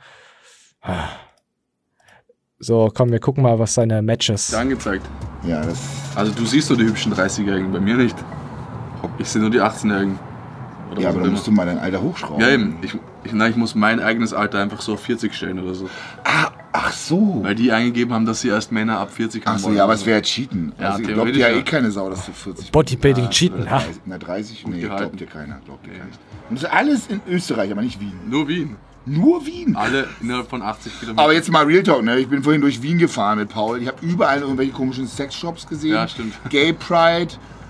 So, komm, wir gucken mal, was seine Matches. Angezeigt. Ja, das. Also du siehst nur die hübschen 30-Jährigen, bei mir nicht. Ich sehe nur die 18-Jährigen. Ja, aber dann musst du mal dein Alter hochschrauben. Ja, eben. Ich muss mein eigenes Alter einfach so auf 40 stellen oder so. Ach so. Weil die eingegeben haben, dass sie erst Männer ab 40 haben. Ach so, ja, aber es wäre ja Cheaten. Ja, also, glaubt ja eh keine Sau, dass du 40 Bodybuilding cheaten, ja. Na, 30? Nee, glaubt dir keiner. Und das ist alles in Österreich, aber nicht Wien. Nur Wien. Nur Wien? Alle innerhalb von 80 Kilometern. Aber jetzt mal Real Talk, ne? Ich bin vorhin durch Wien gefahren mit Paul. Ich habe überall irgendwelche komischen Sexshops gesehen. Ja, stimmt. Gay Pride,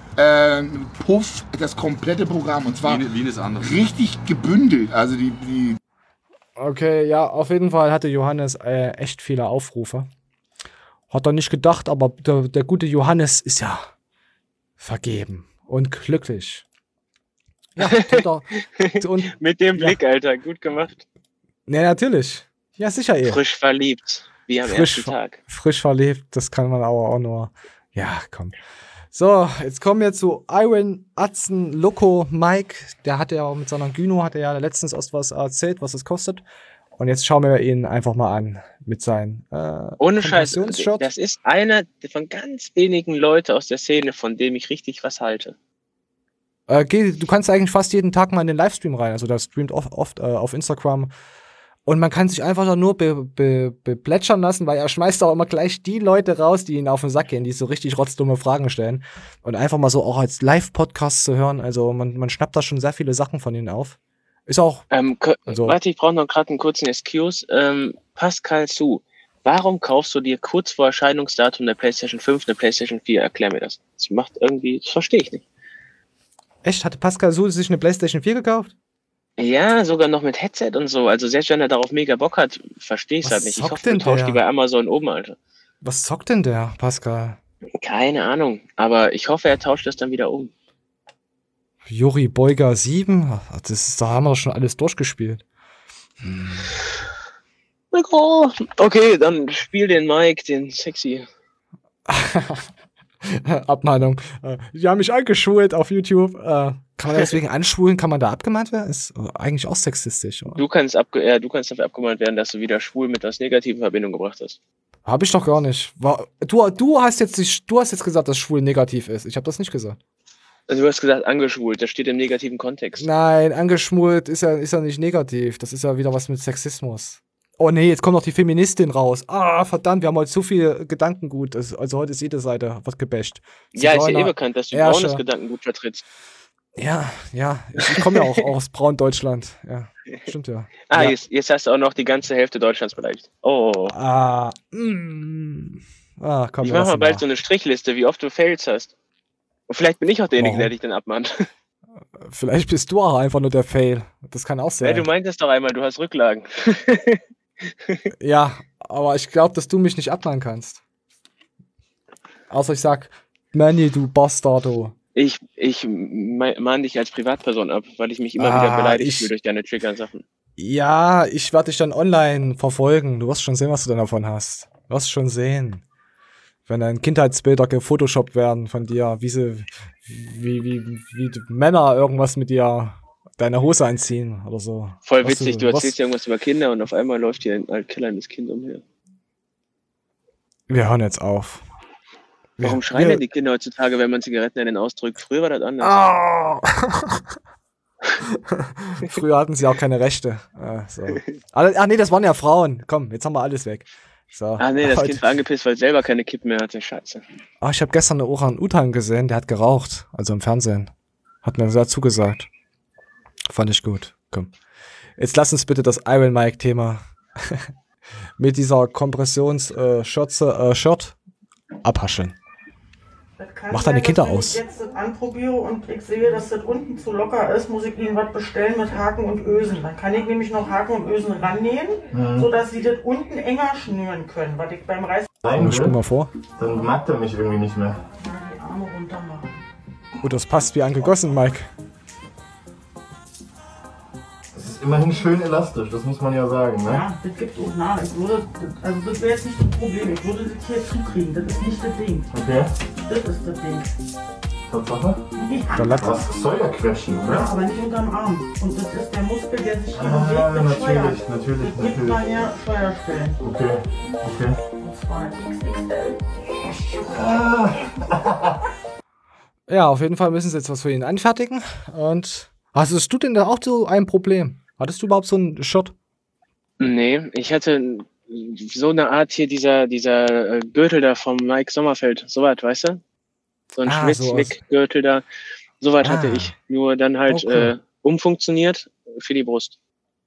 Puff, das komplette Programm. Und zwar Wien ist anders. Richtig gebündelt. Also die Okay, ja, auf jeden Fall hatte Johannes echt viele Aufrufe. Hat er nicht gedacht, aber der gute Johannes ist ja vergeben und glücklich. Ja, und mit dem Blick, Alter, gut gemacht. Ja, natürlich. Ja, sicher eh. Frisch verliebt, wie am ersten Tag. Frisch verliebt, das kann man aber auch nur... Ja, komm. So, jetzt kommen wir zu Iron Atzen Loco Mike. Der hatte ja auch mit seiner Gyno, hat er ja letztens erst was erzählt, was es kostet. Und jetzt schauen wir ihn einfach mal an mit seinen ohne Scheiß, das ist einer von ganz wenigen Leuten aus der Szene, von dem ich richtig was halte. Du kannst eigentlich fast jeden Tag mal in den Livestream rein. Also der streamt oft auf Instagram. Und man kann sich einfach da nur beplätschern lassen, weil er schmeißt auch immer gleich die Leute raus, die ihn auf den Sack gehen, die so richtig rotzdumme Fragen stellen. Und einfach mal so auch als Live-Podcast zu hören. Also man schnappt da schon sehr viele Sachen von ihnen auf. Ist auch... Warte, ich brauche noch gerade einen kurzen Excuse. Pascal Su, warum kaufst du dir kurz vor Erscheinungsdatum der PlayStation 5 eine PlayStation 4? Erklär mir das. Das verstehe ich nicht. Echt? Hatte Pascal Su sich eine PlayStation 4 gekauft? Ja, sogar noch mit Headset und so. Also selbst wenn er darauf mega Bock hat, verstehe ich es halt nicht. Ich hoffe, du tauschst die bei Amazon oben, Alter. Was zockt denn der, Pascal? Keine Ahnung, aber ich hoffe, er tauscht das dann wieder um. Juri Beuger 7? Da haben wir schon alles durchgespielt. Okay, dann spiel den Mike, den sexy. Abmahnung. Die haben mich angeschult auf YouTube. Kann man deswegen anschwulen? Kann man da abgemahnt werden? Ist eigentlich auch sexistisch, oder? Du kannst dafür abgemahnt werden, dass du wieder schwul mit was Negativen in Verbindung gebracht hast. Habe ich doch gar nicht. Du hast jetzt gesagt, dass schwul negativ ist. Ich habe das nicht gesagt. Also du hast gesagt, angeschwult, das steht im negativen Kontext. Nein, angeschwult ist ja nicht negativ. Das ist ja wieder was mit Sexismus. Oh nee, jetzt kommt noch die Feministin raus. Ah, verdammt, wir haben heute so viel Gedankengut. Also heute ist jede Seite was gebasht. Ja, ist ja eh bekannt, dass du braunes Gedankengut vertrittst. Ja, ich komme ja auch aus Braun-Deutschland. Ja, stimmt ja. Jetzt hast du auch noch die ganze Hälfte Deutschlands beleidigt. Oh. Komm, ich mach mal bald so eine Strichliste, wie oft du Fails hast. Und vielleicht bin ich auch derjenige, der dich dann abmahnt. Vielleicht bist du auch einfach nur der Fail. Das kann auch sein. Ja, du meintest doch einmal, du hast Rücklagen. Ja, aber ich glaube, dass du mich nicht abmahnen kannst. Außer ich sag, Manny, du Bastardo. Ich mahne dich als Privatperson ab, weil ich mich immer wieder beleidigt fühle durch deine Trigger-Sachen. Ja, ich werde dich dann online verfolgen. Du wirst schon sehen, was du dann davon hast. Du wirst schon sehen. Wenn deine Kindheitsbilder gefotoshoppt werden von dir, wie Männer irgendwas mit dir, deine Hose anziehen oder so. Voll witzig, du erzählst irgendwas über Kinder und auf einmal läuft hier ein altkillernes Kind umher. Wir hören jetzt auf. Warum schreien denn die Kinder heutzutage, wenn man Zigaretten in den ausdrückt? Früher war das anders. Früher hatten sie auch keine Rechte. So. Nee, das waren ja Frauen. Komm, jetzt haben wir alles weg. So. Das Kind war angepisst, weil es selber keine Kippen mehr hatte. Scheiße. Ich habe gestern eine Orang-Utan gesehen, der hat geraucht. Also im Fernsehen. Hat mir sehr zugesagt. Fand ich gut. Komm. Jetzt lass uns bitte das Iron Mike-Thema mit dieser Kompressions-Shirt abhaschen. Mach deine Kinder aus. Wenn ich jetzt das anprobiere und ich sehe, dass das unten zu locker ist, muss ich Ihnen was bestellen mit Haken und Ösen. Dann kann ich nämlich noch Haken und Ösen rannähen, sodass Sie das unten enger schnüren können, was ich beim Reißen... Spring mal vor. Dann mag der mich irgendwie nicht mehr. Die Arme runter machen. Oh, das passt wie angegossen, Mike. Das ist immerhin schön elastisch, das muss man ja sagen, ne? Ja, das gibt auch nach. Das wäre jetzt nicht das Problem. Ich würde das hier zukriegen. Das ist nicht das Ding. Okay. Das ist das Ding. Tatsache? Ja. Das soll ja quetschen, oder? Ja, aber nicht unterm Arm. Und das ist der Muskel, der sich hier bewegt, der steuert. Natürlich. Das gibt man ja Steuerstellen. Okay. Und zwar XXL. Ja, auf jeden Fall müssen sie jetzt was für ihn anfertigen. Und hattest du denn da auch so ein Problem? Hattest du überhaupt so ein Shirt? Nee, ich hatte so eine Art hier, dieser Gürtel da vom Mike Sommerfeld, sowas, weißt du? So ein Schwitzwick-Gürtel da, sowas hatte ich. Nur dann halt umfunktioniert für die Brust.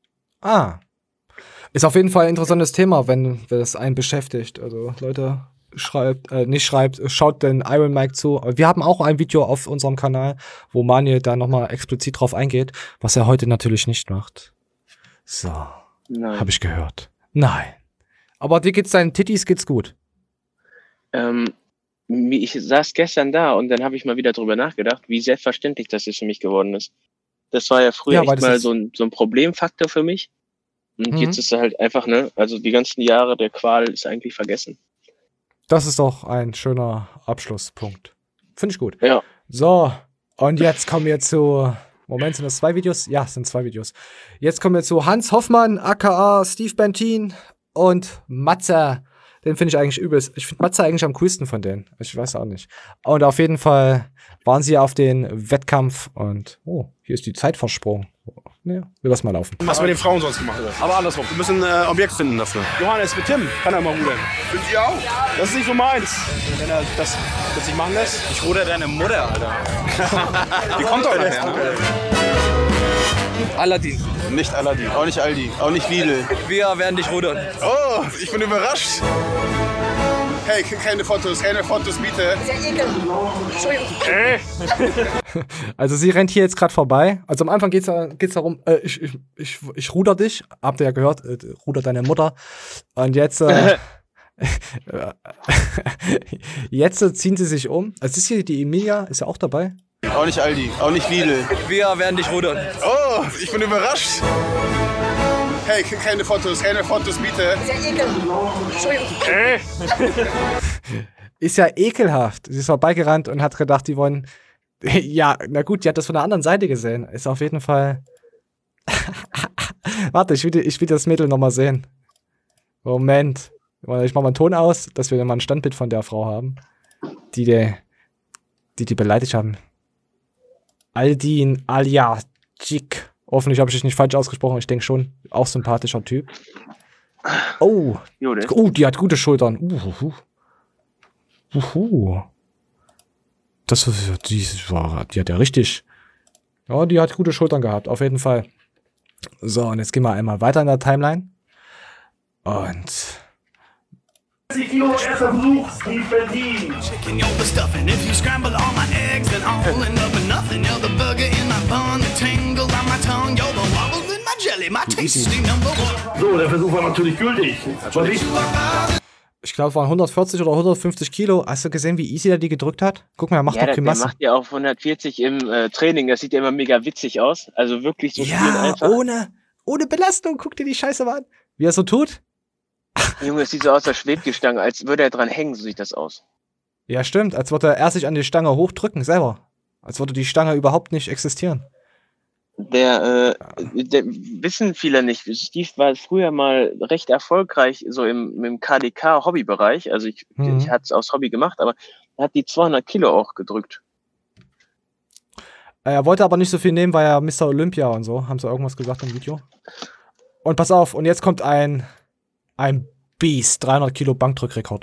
Ist auf jeden Fall ein interessantes Thema, wenn das einen beschäftigt. Also Leute, schaut den Iron Mike zu. Wir haben auch ein Video auf unserem Kanal, wo Manuel da nochmal explizit drauf eingeht, was er heute natürlich nicht macht. So, habe ich gehört. Nein. Aber dir deinen Titties geht's gut. Ich saß gestern da und dann habe ich mal wieder drüber nachgedacht, wie selbstverständlich das jetzt für mich geworden ist. Das war ja früher echt mal so ein Problemfaktor für mich. Und jetzt ist er halt einfach, also die ganzen Jahre der Qual ist eigentlich vergessen. Das ist doch ein schöner Abschlusspunkt. Finde ich gut. Ja. So, und jetzt kommen wir zu... Moment, sind das 2 Videos? Ja, es sind 2 Videos. Jetzt kommen wir zu Hans Hoffmann, aka Steve Bentin und Matze. Den finde ich eigentlich übelst. Ich finde Matze eigentlich am coolsten von denen. Ich weiß auch nicht. Und auf jeden Fall waren sie auf den Wettkampf und hier ist die Zeit versprungen. Ja, wir lassen mal laufen. Was mit den Frauen sonst gemacht wird. Aber andersrum. Wir müssen ein Objekt finden dafür. Johannes mit Tim kann er mal rudern. Sind Sie auch? Das ist nicht so meins. Wenn er das nicht machen lässt. Ich ruder deine Mutter, Alter. Die kommt doch nachher, ne? Aladdin. Nicht Aladdin, auch nicht Aldi, auch nicht Lidl. Wir werden dich rudern. Oh, ich bin überrascht. Hey, keine Fotos bitte. Also sie rennt hier jetzt gerade vorbei. Also am Anfang geht's darum, ich ruder dich. Habt ihr ja gehört, ruder deine Mutter. Und jetzt Jetzt ziehen sie sich um. Also ist hier die Emilia, ist ja auch dabei. Auch nicht Aldi, auch nicht Lidl. Wir werden dich rudern. Oh, ich bin überrascht. Hey, keine Fotos, bitte. Ist ja ekelhaft. Sie ist vorbeigerannt und hat gedacht, die wollen... Ja, na gut, die hat das von der anderen Seite gesehen. Ist auf jeden Fall... Warte, ich will das Mädel nochmal sehen. Moment. Ich mach mal einen Ton aus, dass wir mal ein Standbild von der Frau haben, die beleidigt haben. Aldin Aljacic. Hoffentlich habe ich dich nicht falsch ausgesprochen. Ich denke schon. Auch sympathischer Typ. Oh. Die hat gute Schultern. Die hat ja richtig... Ja, die hat gute Schultern gehabt. Auf jeden Fall. So, und jetzt gehen wir einmal weiter in der Timeline. Und... 30 Kilo erster Versuch, Steve Bentin. So, der Versuch war natürlich gültig. Ich glaube, es waren 140 oder 150 Kilo. Hast du gesehen, wie easy er die gedrückt hat? Guck mal, er macht noch der Grimassen. macht ja auch 140 im Training. Das sieht ja immer mega witzig aus. Also wirklich so spielen einfach. Ohne Belastung. Guck dir die Scheiße mal an. Wie er so tut. Junge, es sieht so aus, als schwebt die Stange, als würde er dran hängen, so sieht das aus. Ja, stimmt. Als würde er sich an die Stange hochdrücken, selber. Als würde die Stange überhaupt nicht existieren. Der wissen viele nicht. Steve war früher mal recht erfolgreich, so im KDK-Hobbybereich. Also ich hatte es aus Hobby gemacht, aber er hat die 200 Kilo auch gedrückt. Er wollte aber nicht so viel nehmen, weil er Mr. Olympia und so, haben sie irgendwas gesagt im Video. Und pass auf, und jetzt kommt ein Beast, 300 Kilo Bankdrückrekord.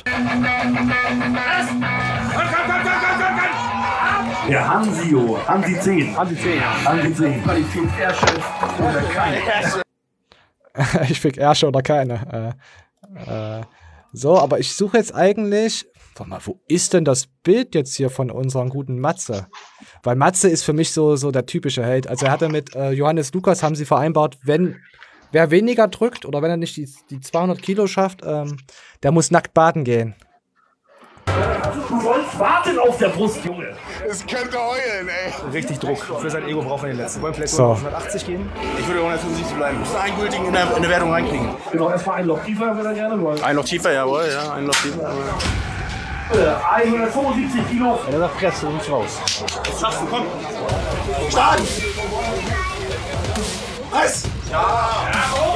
Der Hansi 10. Hansi 10. Qualität Ärsche oder keine. Ich fick Ärsche oder keine. So, aber ich suche jetzt eigentlich... Warte mal, wo ist denn das Bild jetzt hier von unserem guten Matze? Weil Matze ist für mich so der typische Held. Also er hatte mit Johannes Lukas, haben sie vereinbart, wer weniger drückt oder wenn er nicht die 200 Kilo schafft, der muss nackt baden gehen. Du sollst warten auf der Brust, Junge. Es könnte heulen, ey. Richtig Druck. Für sein Ego braucht er den letzten. Wollen wir vielleicht so auf 180 gehen? Ich würde 175 bleiben. Muss einen gültigen in der Wertung reinkriegen. Genau, erstmal ein Loch tiefer, wenn er gerne wollen. Ein Loch tiefer, jawohl, ja. Ein Loch tiefer. 175 Kilo. Ja, da presst du uns raus. Das schaffst du, komm. Stark! Was? Ja!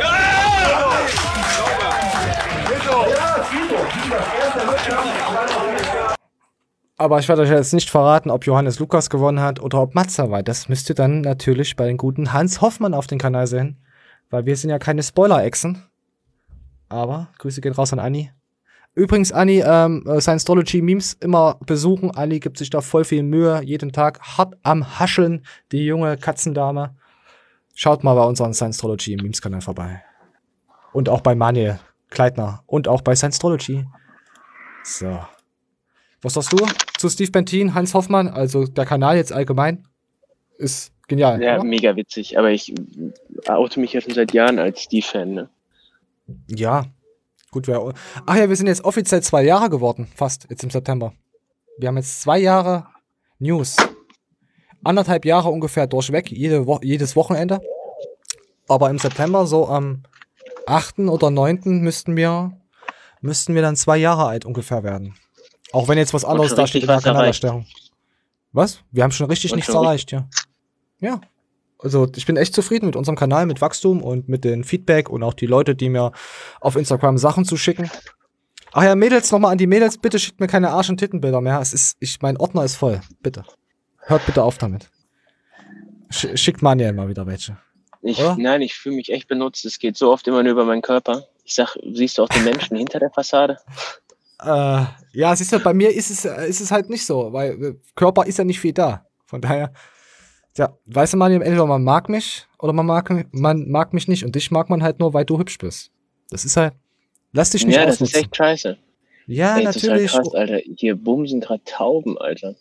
Aber ich werde euch jetzt nicht verraten, ob Johannes Lukas gewonnen hat oder ob Matze war. Das müsst ihr dann natürlich bei den guten Hans Hoffmann auf den Kanal sehen. Weil wir sind ja keine Spoiler-Echsen. Aber Grüße gehen raus an Anni. Übrigens, Anni, Scientology-Memes immer besuchen. Anni gibt sich da voll viel Mühe. Jeden Tag hart am Hascheln. Die junge Katzendame. Schaut mal bei unserem Scientology-Memes-Kanal vorbei. Und auch bei Manuel Kleitner. Und auch bei Scientology. So. Was sagst du zu Steve Bentin, Hans Hoffmann? Also der Kanal jetzt allgemein ist genial. Ja, oder? mega witzig. Aber ich oute mich ja schon seit Jahren als Steve-Fan, ne? Ja. Gut, ach ja, wir sind jetzt offiziell 2 Jahre geworden. Fast, jetzt im September. Wir haben jetzt 2 Jahre News. 1,5 Jahre ungefähr durchweg, jedes Wochenende. Aber im September, so am 8. oder 9. müssten wir dann 2 Jahre alt ungefähr werden. Auch wenn jetzt was anderes da steht in der Kanalerstellung. Was? Wir haben schon richtig nichts erreicht, ja. Ja. Also ich bin echt zufrieden mit unserem Kanal, mit Wachstum und mit dem Feedback und auch die Leute, die mir auf Instagram Sachen zuschicken. Ach ja, Mädels, nochmal an die Mädels, bitte schickt mir keine Arsch- und Tittenbilder mehr. Mein Ordner ist voll. Bitte. Hört bitte auf damit. Schickt Manuel mal wieder welche. Nein, ich fühle mich echt benutzt. Es geht so oft immer nur über meinen Körper. Ich sag, siehst du auch den Menschen hinter der Fassade? Ja, siehst du, bei mir ist es halt nicht so, weil Körper ist ja nicht viel da. Von daher, ja, weißt du, Manuel, entweder man mag mich oder man mag mich nicht. Und dich mag man halt nur, weil du hübsch bist. Das ist halt, lass dich nicht ausnutzen. Ja, das ist echt scheiße. Ja, ey, natürlich. Das ist halt krass, Alter. Hier bumsen gerade Tauben, Alter.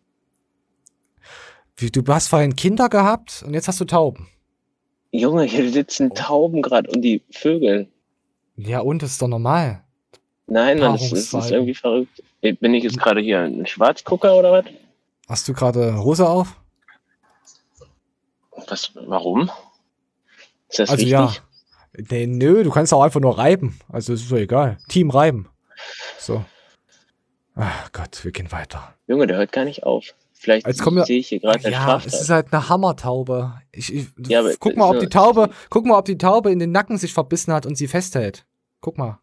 Du hast vorhin Kinder gehabt und jetzt hast du Tauben. Junge, hier sitzen Tauben gerade und die Vögel. Ja, und das ist doch normal. Nein, Mann, das ist irgendwie verrückt. Bin ich jetzt gerade hier ein Schwarzgucker oder was? Hast du gerade Hose auf? Warum? Ist das also wichtig? Ja. Nee, nö, du kannst auch einfach nur reiben. Also ist so egal. Team reiben. So. Ach Gott, wir gehen weiter. Junge, der hört gar nicht auf. Vielleicht sehe ich hier gerade eine Straftat. Es ist halt eine Hammertaube. Guck mal, ob die Taube in den Nacken sich verbissen hat und sie festhält. Guck mal.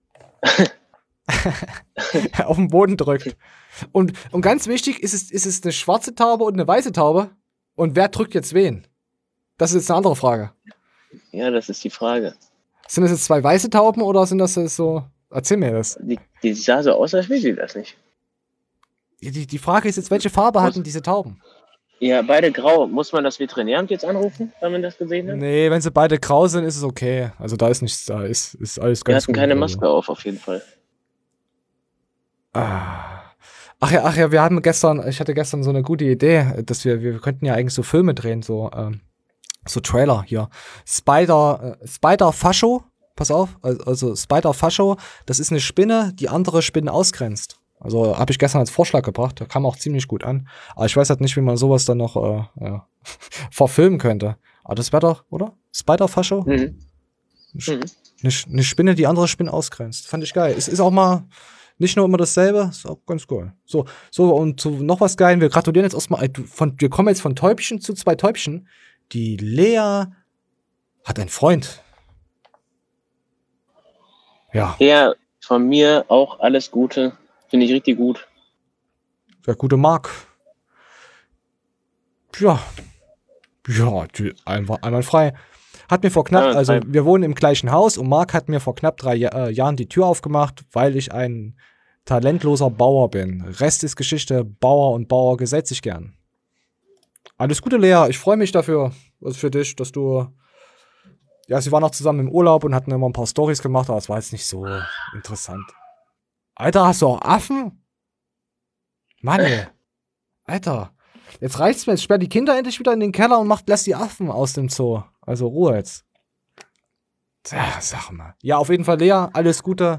Auf den Boden drückt. Und ganz wichtig, ist es eine schwarze Taube und eine weiße Taube? Und wer drückt jetzt wen? Das ist jetzt eine andere Frage. Ja, das ist die Frage. Sind das jetzt 2 weiße Tauben oder sind das so... Erzähl mir das. Die sah so aus, als will sie das nicht. Die Frage ist jetzt, welche Farbe hatten diese Tauben? Ja, beide grau. Muss man das Veterinäramt jetzt anrufen, wenn man das gesehen hat? Nee, wenn sie beide grau sind, ist es okay. Also da ist nichts, da ist alles ganz gut. Die hatten keine Maske auf jeden Fall. Ach ja, ich hatte gestern so eine gute Idee, dass wir könnten ja eigentlich so Filme drehen, so Trailer hier. Spider Fascho, pass auf, also Spider Fascho, das ist eine Spinne, die andere Spinnen ausgrenzt. Also habe ich gestern als Vorschlag gebracht, da kam auch ziemlich gut an. Aber ich weiß halt nicht, wie man sowas dann noch verfilmen könnte. Aber das wäre doch, oder? Spider-Fascho? Mhm. Eine Spinne, die andere Spinnen ausgrenzt. Fand ich geil. Es ist auch mal nicht nur immer dasselbe, ist auch ganz cool. So und so noch was geil. Wir gratulieren jetzt erstmal, wir kommen jetzt von Täubchen zu 2 Täubchen. Die Lea hat einen Freund. Ja. Ja, von mir auch alles Gute. Finde ich richtig gut. Der gute Marc. Ja, einwandfrei. Hat mir vor knapp, also wir wohnen im gleichen Haus und Marc hat mir vor knapp 3 Jahren die Tür aufgemacht, weil ich ein talentloser Bauer bin. Rest ist Geschichte, Bauer und Bauer gesellt sich gern. Alles Gute, Lea. Ich freue mich dafür, also für dich, dass du... Ja, sie waren auch zusammen im Urlaub und hatten immer ein paar Storys gemacht, aber es war jetzt nicht so interessant. Alter, hast du auch Affen? Mann, ey. Alter. Jetzt reicht's mir. Jetzt sperrt die Kinder endlich wieder in den Keller und lässt die Affen aus dem Zoo. Also Ruhe jetzt. Tja, sag mal. Ja, auf jeden Fall, Lea, alles Gute.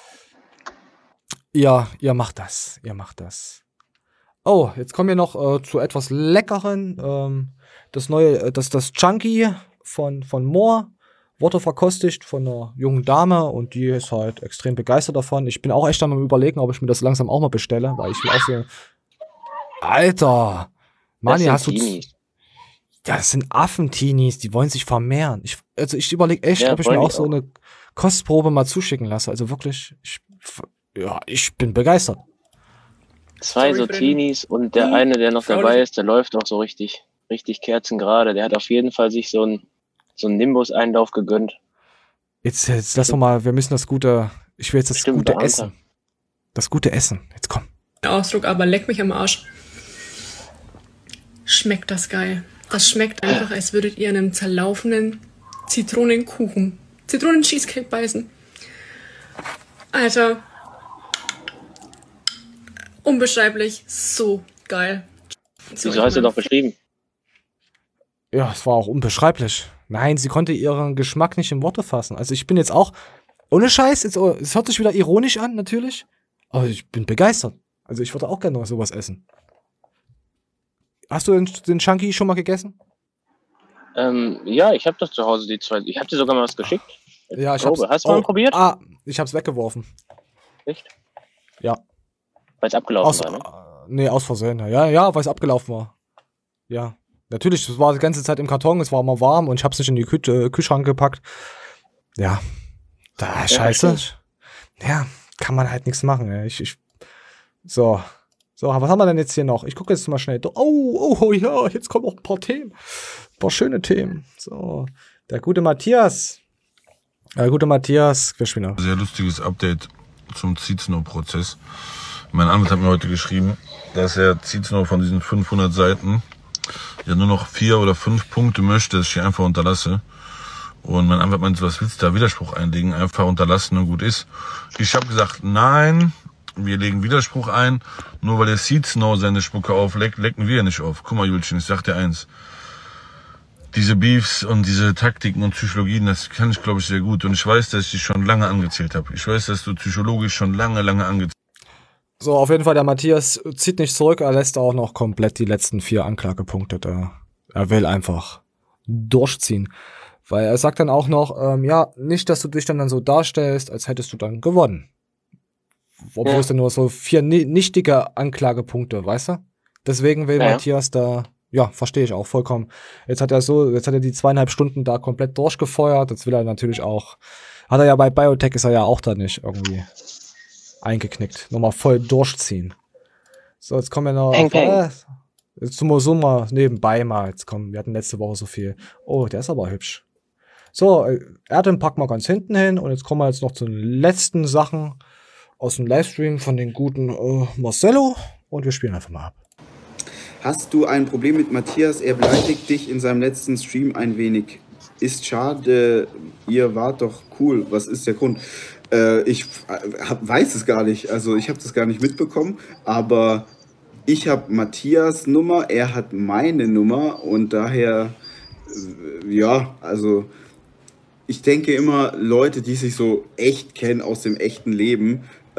Ja, ihr macht das. Oh, jetzt kommen wir noch zu etwas Leckeren. Das Chunky von Moore. Wurde verkostigt von einer jungen Dame und die ist halt extrem begeistert davon. Ich bin auch echt am Überlegen, ob ich mir das langsam auch mal bestelle, weil ich will auch so... Alter! Mani, hast du... Ja, das sind Affentinis, die wollen sich vermehren. Ich überlege echt, ob ich mir auch so eine Kostprobe mal zuschicken lasse. Also wirklich, ich bin begeistert. 2 so Teenies und der eine, der noch dabei ist, der läuft auch so richtig kerzengerade. Der hat auf jeden Fall sich so einen Nimbus-Einlauf gegönnt. Jetzt lass doch mal, wir müssen das Gute, ich will jetzt das Gute Essen. Das gute Essen, jetzt komm. Ausdruck, aber leck mich am Arsch. Schmeckt das geil. Das schmeckt einfach, als würdet ihr einen zerlaufenden Zitronen-Cheesecake beißen. Alter. Unbeschreiblich. So geil. Wieso hast du doch beschrieben? Ja, es war auch unbeschreiblich. Nein, sie konnte ihren Geschmack nicht in Worte fassen. Also ich bin jetzt auch, ohne Scheiß, es hört sich wieder ironisch an, natürlich. Aber ich bin begeistert. Also ich würde auch gerne noch sowas essen. Hast du den Chunky schon mal gegessen? Ja, ich habe das zu Hause, die 2. Ich habe dir sogar mal was geschickt. Ja, hast du mal probiert? Ich hab's weggeworfen. Echt? Ja. Weil es abgelaufen war, ne? Nee, aus Versehen. Ja, weil es abgelaufen war. Ja. Natürlich, es war die ganze Zeit im Karton, es war immer warm und ich hab's nicht in die Kühlschrank gepackt. Ja. Scheiße. Ja, kann man halt nichts machen, ey. So, was haben wir denn jetzt hier noch? Ich gucke jetzt mal schnell. Oh, ja, jetzt kommen noch ein paar Themen. Ein paar schöne Themen. So, der gute Matthias. Wir spielen noch. Sehr lustiges Update zum Cizno-Prozess. Mein Anwalt hat mir heute geschrieben, dass er Cizno von diesen 500 Seiten nur noch 4 oder 5 Punkte möchte, dass ich hier einfach unterlasse. Und mein Anwalt meinte, was willst du da Widerspruch einlegen? Einfach unterlassen und gut ist. Ich habe gesagt, nein, wir legen Widerspruch ein. Nur weil der Cizno seine Spucke aufleckt, lecken wir nicht auf. Guck mal, Julchen, ich sag dir eins. diese Beefs und diese Taktiken und Psychologien, das kann ich, glaube ich, sehr gut. Und ich weiß, dass ich dich schon lange angezählt habe. Ich weiß, dass du psychologisch schon lange angezählt hast. So, auf jeden Fall, der Matthias zieht nicht zurück, er lässt auch noch komplett die letzten 4 Anklagepunkte da. Er will einfach durchziehen. Weil er sagt dann auch noch, ja, nicht, dass du dich dann so darstellst, als hättest du dann gewonnen. Obwohl es dann nur so 4 nichtige Anklagepunkte, weißt du? Deswegen will Matthias da, ja, verstehe ich auch vollkommen. Jetzt hat er die 2,5 Stunden da komplett durchgefeuert. Jetzt will er natürlich auch, hat er ja bei Biotech, ist er ja auch da nicht irgendwie eingeknickt. Nochmal voll durchziehen. So, jetzt kommen wir noch. Jetzt tun wir so mal nebenbei mal. Jetzt kommen, wir hatten letzte Woche so viel. Oh, der ist aber hübsch. So, Erdem packen wir ganz hinten hin. Und jetzt kommen wir jetzt noch zu den letzten Sachen aus dem Livestream von den guten Marcello. Und wir spielen einfach mal ab. Hast du ein Problem mit Matthias? Er beleidigt dich in seinem letzten Stream ein wenig. Ist schade, ihr wart doch cool. Was ist der Grund? Ich weiß es gar nicht. Also ich habe das gar nicht mitbekommen. Aber ich habe Matthias Nummer, er hat meine Nummer. Und daher, ja, also ich denke immer, Leute, die sich so echt kennen aus dem echten Leben,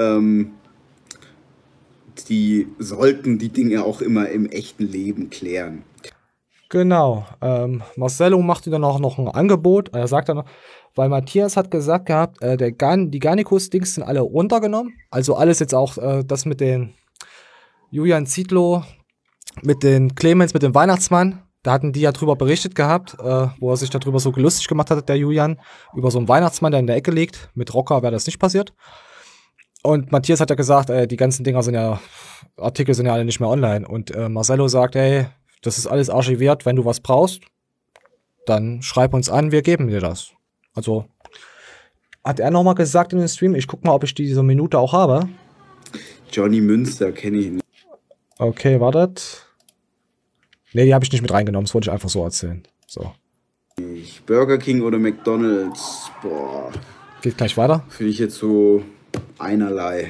die sollten die Dinge auch immer im echten Leben klären. Genau. Marcello macht ihm dann auch noch ein Angebot. Er sagt dann, weil Matthias hat gesagt gehabt, die Garnicus-Dings sind alle runtergenommen. Also alles jetzt auch das mit den Julian Zietlow, mit den Clemens, mit dem Weihnachtsmann. Da hatten die ja drüber berichtet gehabt, wo er sich darüber so lustig gemacht hat, der Julian, über so einen Weihnachtsmann, der in der Ecke liegt. Mit Rocker wäre das nicht passiert. Und Matthias hat ja gesagt, die ganzen Dinger Artikel sind ja alle nicht mehr online. Und Marcello sagt, ey, das ist alles archiviert, wenn du was brauchst, dann schreib uns an, wir geben dir das. Also, hat er nochmal gesagt in dem Stream, ich guck mal, ob ich diese Minute auch habe. Johnny Münster kenne ich nicht. Okay, wartet. Nee, die habe ich nicht mit reingenommen, das wollte ich einfach so erzählen. So. Burger King oder McDonald's, boah. Geht gleich weiter. Finde ich jetzt so einerlei.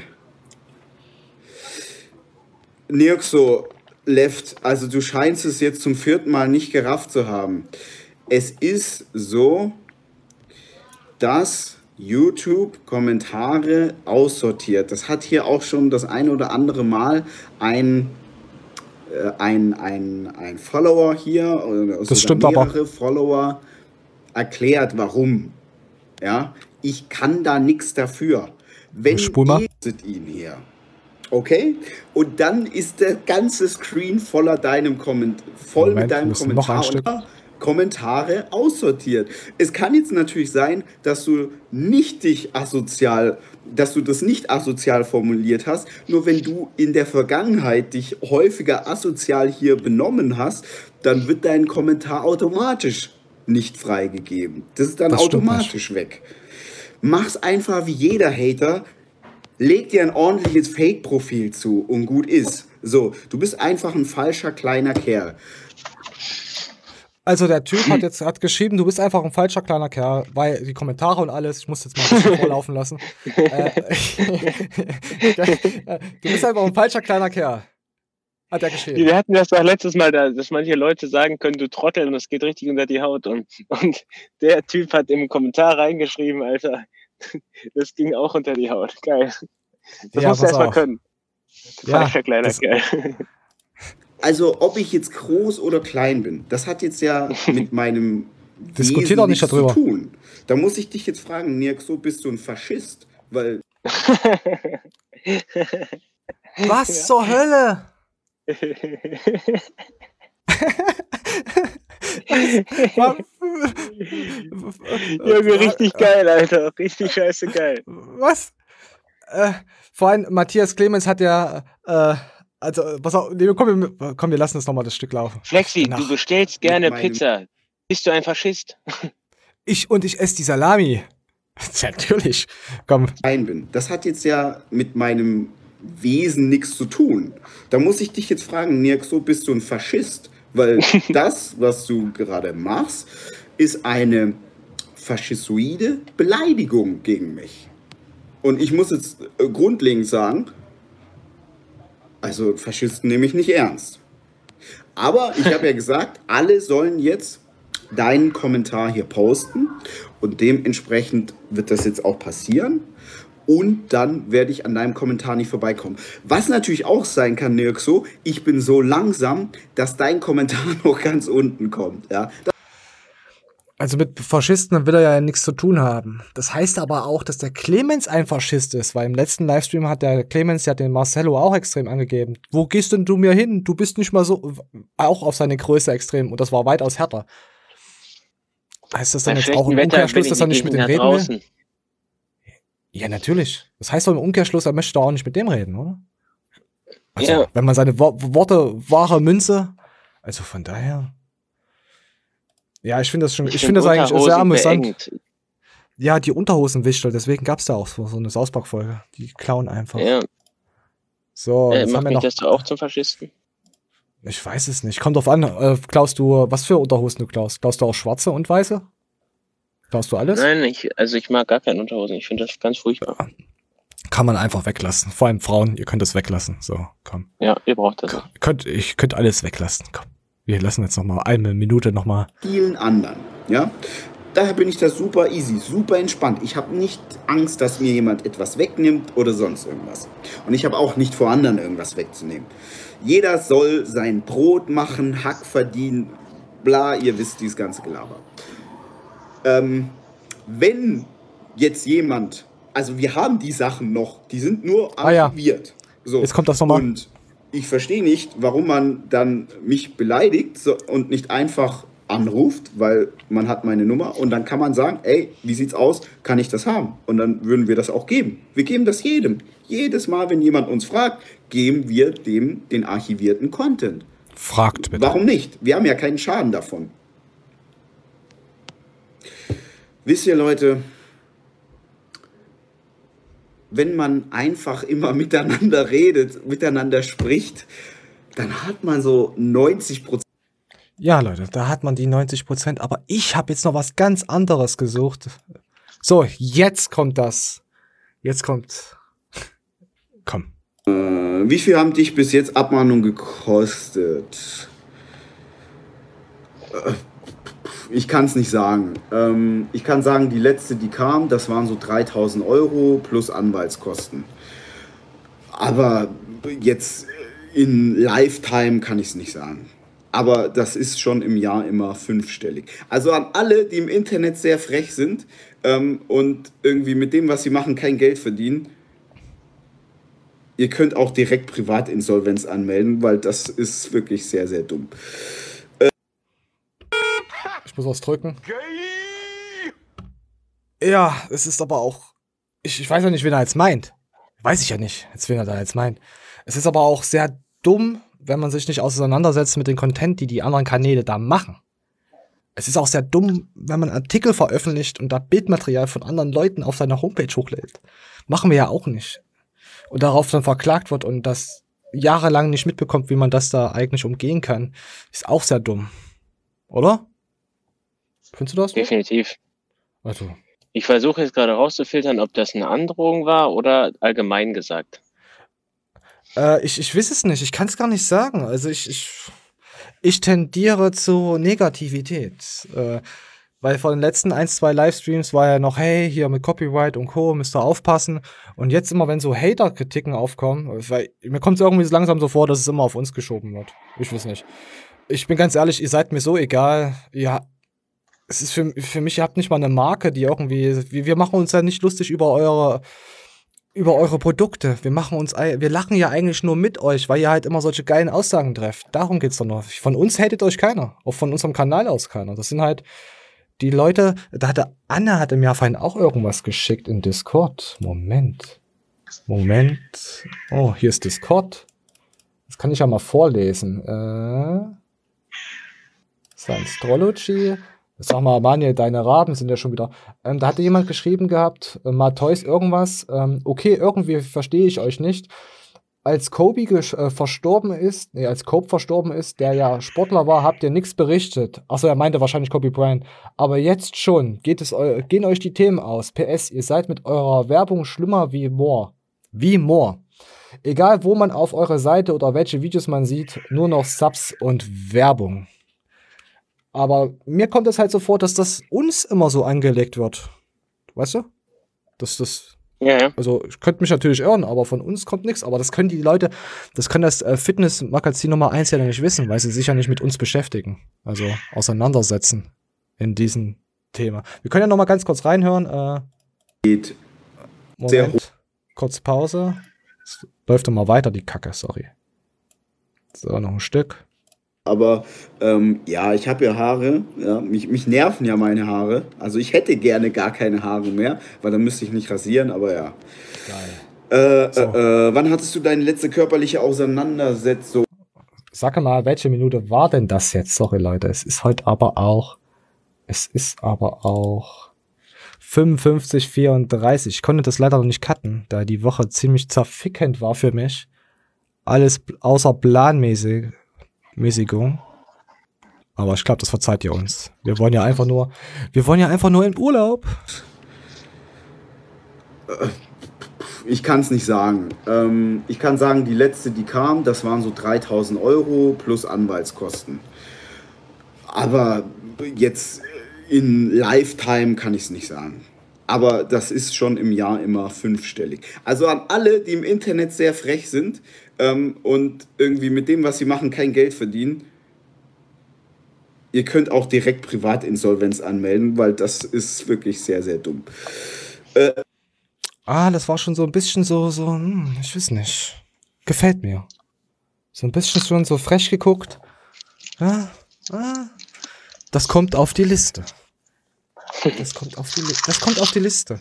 Nirxo, Left, also du scheinst es jetzt zum 4. Mal nicht gerafft zu haben. Es ist so, dass YouTube Kommentare aussortiert. Das hat hier auch schon das ein oder andere Mal ein Follower hier, oder das stimmt mehrere aber. Follower erklärt, warum. Ja, ich kann da nichts dafür. Wenn ihr ihn hier, okay? Und dann ist der ganze Screen voller deinem mit deinem Kommentar und Kommentare aussortiert. Es kann jetzt natürlich sein, dass du das nicht asozial formuliert hast, nur wenn du in der Vergangenheit dich häufiger asozial hier benommen hast, dann wird dein Kommentar automatisch nicht freigegeben. Das ist dann automatisch weg. Mach's einfach wie jeder Hater, leg dir ein ordentliches Fake-Profil zu und gut ist. So, du bist einfach ein falscher kleiner Kerl. Also der Typ hat geschrieben, du bist einfach ein falscher kleiner Kerl, weil die Kommentare und alles, ich muss jetzt mal ein bisschen vorlaufen lassen. Du bist einfach ein falscher kleiner Kerl. Hat er geschrieben. Wir hatten das doch letztes Mal, dass manche Leute sagen können, du Trottel, und das geht richtig unter die Haut. Und der Typ hat im Kommentar reingeschrieben, Alter, das ging auch unter die Haut. Geil. Das musst du erstmal können. Falscher kleiner Kerl. Also, ob ich jetzt groß oder klein bin, das hat jetzt ja mit meinem Diskutier doch nicht darüber. zu tun. Da muss ich dich jetzt fragen, Nirxo, bist du ein Faschist? Weil. Was zur Hölle? Junge, richtig geil, Alter. Richtig scheiße geil. Was? Vor allem, Matthias Clemens hat ja, also, pass auf, komm, wir lassen das nochmal das Stück laufen. Flexi, du bestellst gerne Pizza. Bist du ein Faschist? Ich esse die Salami. Natürlich. Komm. Das hat jetzt ja mit meinem Wesen nichts zu tun. Da muss ich dich jetzt fragen, Nirxo, bist du ein Faschist? Weil das, was du gerade machst, ist eine faschistoide Beleidigung gegen mich. Und ich muss jetzt grundlegend sagen, also Faschisten nehme ich nicht ernst. Aber ich habe ja gesagt, alle sollen jetzt deinen Kommentar hier posten und dementsprechend wird das jetzt auch passieren. Und dann werde ich an deinem Kommentar nicht vorbeikommen. Was natürlich auch sein kann, Nirxo, ich bin so langsam, dass dein Kommentar noch ganz unten kommt. Ja? Also mit Faschisten will er ja nichts zu tun haben. Das heißt aber auch, dass der Clemens ein Faschist ist, weil im letzten Livestream hat der Clemens ja den Marcello auch extrem angegeben. Wo gehst denn du mir hin? Du bist nicht mal so, auch auf seine Größe extrem und das war weitaus härter. Heißt das dann jetzt auch im Umkehrschluss, dass er nicht mit dem reden will? Ja, natürlich. Das heißt doch im Umkehrschluss, er möchte doch auch nicht mit dem reden, oder? Also, ja. Wenn man seine Worte wahre Münze, also von daher. Ja, ich finde das schon, ich finde das eigentlich sehr amüsant. Beengt. Ja, die Unterhosenwichtel, deswegen gab es da auch so eine Sausback-Folge. Die klauen einfach. Ja. So, macht mich das auch zum Faschisten? Ich weiß es nicht. Kommt drauf an, klaust du, was für Unterhosen du klaust? Klaust du auch schwarze und weiße? Klaust du alles? Nein, ich mag gar keine Unterhosen. Ich finde das ganz furchtbar. Kann man einfach weglassen. Vor allem Frauen, ihr könnt es weglassen. So, komm. Ja, ihr braucht das. Ich könnt alles weglassen. Komm. Wir lassen jetzt noch mal eine Minute noch mal. Vielen anderen, ja. Daher bin ich da super easy, super entspannt. Ich habe nicht Angst, dass mir jemand etwas wegnimmt oder sonst irgendwas. Und ich habe auch nicht vor, anderen irgendwas wegzunehmen. Jeder soll sein Brot machen, Hack verdienen, bla, ihr wisst dieses ganze Gelaber. Wenn jetzt jemand, also wir haben die Sachen noch, die sind nur archiviert. So. Jetzt kommt das nochmal. Und ich verstehe nicht, warum man dann mich beleidigt und nicht einfach anruft, weil man hat meine Nummer und dann kann man sagen, ey, wie sieht's aus, kann ich das haben? Und dann würden wir das auch geben. Wir geben das jedem. Jedes Mal, wenn jemand uns fragt, geben wir dem den archivierten Content. Fragt bitte. Warum nicht? Wir haben ja keinen Schaden davon. Wisst ihr, Leute, wenn man einfach immer miteinander redet, miteinander spricht, dann hat man so 90%. Ja, Leute, da hat man die 90%, aber ich habe jetzt noch was ganz anderes gesucht. So, jetzt kommt das. Jetzt kommt. Komm. Wie viel haben dich bis jetzt Abmahnung gekostet? Ich kann es nicht sagen. Ich kann sagen, die letzte, die kam, das waren so 3.000 € plus Anwaltskosten. Aber jetzt in Lifetime kann ich es nicht sagen. Aber das ist schon im Jahr immer 5-stellig. Also an alle, die im Internet sehr frech sind und irgendwie mit dem, was sie machen, kein Geld verdienen, ihr könnt auch direkt Privatinsolvenz anmelden, weil das ist wirklich sehr, sehr dumm. Ich muss was drücken. Ja, es ist aber auch. Ich weiß ja nicht, wen er jetzt meint. Weiß ich ja nicht, wen er da jetzt meint. Es ist aber auch sehr dumm, wenn man sich nicht auseinandersetzt mit dem Content, die anderen Kanäle da machen. Es ist auch sehr dumm, wenn man Artikel veröffentlicht und da Bildmaterial von anderen Leuten auf seiner Homepage hochlädt. Machen wir ja auch nicht. Und darauf dann verklagt wird und das jahrelang nicht mitbekommt, wie man das da eigentlich umgehen kann, ist auch sehr dumm. Oder? Findest du das? Definitiv. Also. Ich versuche jetzt gerade rauszufiltern, ob das eine Androhung war oder allgemein gesagt. Ich weiß es nicht. Ich kann es gar nicht sagen. Also ich tendiere zu Negativität. Weil vor den letzten 1-2 Livestreams war ja noch, hey, hier mit Copyright und Co. müsst ihr aufpassen. Und jetzt immer, wenn so Hater-Kritiken aufkommen, weil mir kommt es irgendwie so langsam so vor, dass es immer auf uns geschoben wird. Ich weiß nicht. Ich bin ganz ehrlich, ihr seid mir so egal. Ja, es ist für mich, ihr habt nicht mal eine Marke, die irgendwie, wir machen uns ja nicht lustig über eure Produkte. Wir lachen ja eigentlich nur mit euch, weil ihr halt immer solche geilen Aussagen trefft. Darum geht's doch nur. Von uns hatet euch keiner. Auch von unserem Kanal aus keiner. Das sind halt die Leute, Anna hatte mir vorhin auch irgendwas geschickt in Discord. Moment. Oh, hier ist Discord. Das kann ich ja mal vorlesen. Science-Astrology. Sag mal, Manuel, deine Raben sind ja schon wieder. Da hatte jemand geschrieben gehabt, Matthäus irgendwas. Okay, irgendwie verstehe ich euch nicht. Als Kobe verstorben ist, der ja Sportler war, habt ihr nichts berichtet. Achso, er meinte wahrscheinlich Kobe Bryant. Aber jetzt schon, gehen euch die Themen aus. PS, ihr seid mit eurer Werbung schlimmer wie Moore. Wie Moore. Egal, wo man auf eure Seite oder welche Videos man sieht, nur noch Subs und Werbung. Aber mir kommt es halt so vor, dass das uns immer so angelegt wird. Weißt du? Ja. Also ich könnte mich natürlich irren, aber von uns kommt nichts. Aber das können die Leute, das kann das Fitnessmagazin Nummer 1 ja nicht wissen, weil sie sich ja nicht mit uns beschäftigen. Also auseinandersetzen in diesem Thema. Wir können ja noch mal ganz kurz reinhören. Moment, kurz Pause. Es läuft immer weiter, die Kacke, sorry. So, noch ein Stück. Aber ja, ich habe ja Haare. Ja, mich nerven ja meine Haare. Also ich hätte gerne gar keine Haare mehr, weil dann müsste ich nicht rasieren, aber ja. Geil. Wann hattest du deine letzte körperliche Auseinandersetzung? Sag mal, welche Minute war denn das jetzt? Sorry, Leute, es ist aber auch 55:34. Ich konnte das leider noch nicht cutten, da die Woche ziemlich zerfickend war für mich. Alles außer Planmäßigung. Aber ich glaube, das verzeiht ihr uns. Wir wollen ja einfach nur in Urlaub. Ich kann es nicht sagen. Ich kann sagen, die letzte, die kam, das waren so 3.000 € plus Anwaltskosten. Aber jetzt in Lifetime kann ich es nicht sagen. Aber das ist schon im Jahr immer 5-stellig. Also an alle, die im Internet sehr frech sind und irgendwie mit dem, was sie machen, kein Geld verdienen, ihr könnt auch direkt Privatinsolvenz anmelden, weil das ist wirklich sehr, sehr dumm. Das war schon so ein bisschen so, ich weiß nicht. Gefällt mir. So ein bisschen schon so frech geguckt. Das kommt auf die Liste. Das kommt auf die Liste.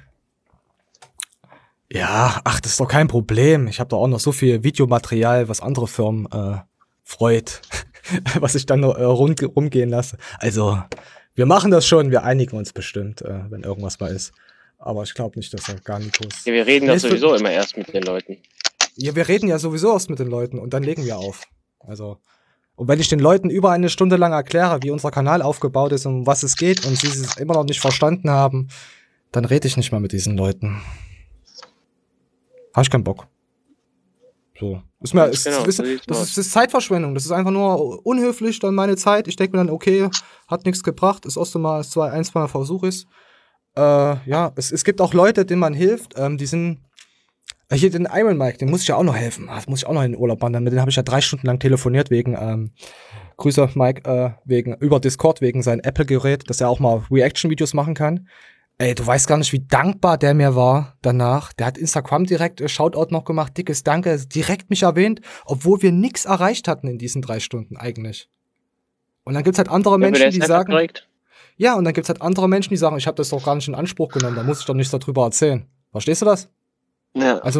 Ja, das ist doch kein Problem. Ich habe doch auch noch so viel Videomaterial, was andere Firmen freut, was ich dann noch rumgehen lasse. Also, wir machen das schon, wir einigen uns bestimmt, wenn irgendwas mal ist. Aber ich glaube nicht, dass er gar nicht ist. Ja, wir reden doch sowieso immer erst mit den Leuten. Ja, wir reden ja sowieso erst mit den Leuten und dann legen wir auf. Also, und wenn ich den Leuten über eine Stunde lang erkläre, wie unser Kanal aufgebaut ist und um was es geht und sie es immer noch nicht verstanden haben, dann rede ich nicht mehr mit diesen Leuten. Habe ich keinen Bock. So. Das ist Zeitverschwendung. Das ist einfach nur unhöflich, dann meine Zeit. Ich denke mir dann, okay, hat nichts gebracht. Das erste Mal, ein, zwei Mal Versuch ist. Es gibt auch Leute, denen man hilft. Die sind. Hier den Iron Mike, dem muss ich ja auch noch helfen. Das muss ich auch noch in den Urlaub wandern. Mit dem habe ich ja 3 Stunden lang telefoniert wegen, Grüße Mike, über Discord, wegen seinem Apple-Gerät, dass er auch mal Reaction-Videos machen kann. Ey, du weißt gar nicht, wie dankbar der mir war danach. Der hat Instagram direkt Shoutout noch gemacht, dickes Danke, direkt mich erwähnt, obwohl wir nichts erreicht hatten in diesen 3 Stunden eigentlich. Und dann gibt's halt andere Menschen, die sagen, ja, und dann gibt's halt andere Menschen, die sagen, ich habe das doch gar nicht in Anspruch genommen, da muss ich doch nichts darüber erzählen. Verstehst du das? Ja. Also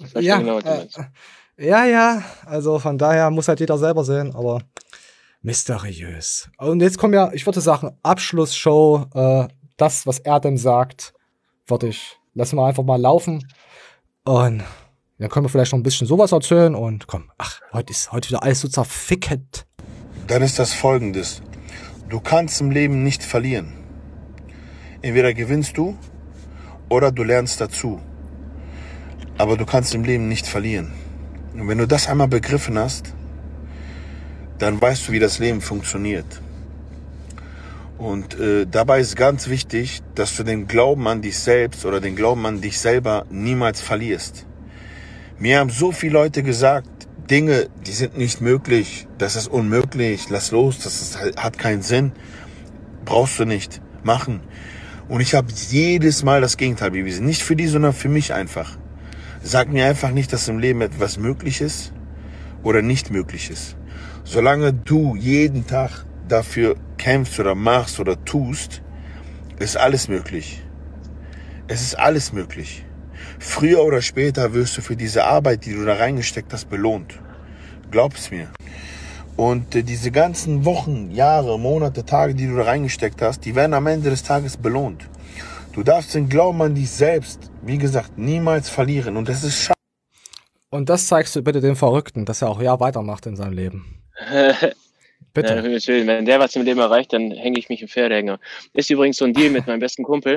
also von daher muss halt jeder selber sehen, aber mysteriös. Und jetzt kommen ja, ich würde sagen, Abschlussshow, das, was er denn sagt, lassen wir einfach mal laufen und dann können wir vielleicht noch ein bisschen sowas erzählen und komm, heute wieder alles so zerfickend. Dann ist das Folgendes: Du kannst im Leben nicht verlieren. Entweder gewinnst du oder du lernst dazu. Aber du kannst im Leben nicht verlieren. Und wenn du das einmal begriffen hast, dann weißt du, wie das Leben funktioniert. Und dabei ist ganz wichtig, dass du den Glauben an dich selbst oder den Glauben an dich selber niemals verlierst. Mir haben so viele Leute gesagt, Dinge, die sind nicht möglich, das ist unmöglich, lass los, hat keinen Sinn, brauchst du nicht machen. Und ich habe jedes Mal das Gegenteil bewiesen. Nicht für die, sondern für mich einfach. Sag mir einfach nicht, dass im Leben etwas möglich ist oder nicht möglich ist. Solange du jeden Tag dafür kämpfst oder machst oder tust, ist alles möglich. Es ist alles möglich. Früher oder später wirst du für diese Arbeit, die du da reingesteckt hast, belohnt. Glaub es mir. Und diese ganzen Wochen, Jahre, Monate, Tage, die du da reingesteckt hast, die werden am Ende des Tages belohnt. Du darfst den Glauben an dich selbst, wie gesagt, niemals verlieren. Und das ist schade. Und das zeigst du bitte dem Verrückten, dass er auch weitermacht in seinem Leben. Bitte. Ja, wenn der was im Leben erreicht, dann hänge ich mich im Pferdehänger. Ist übrigens so ein Deal mit meinem besten Kumpel.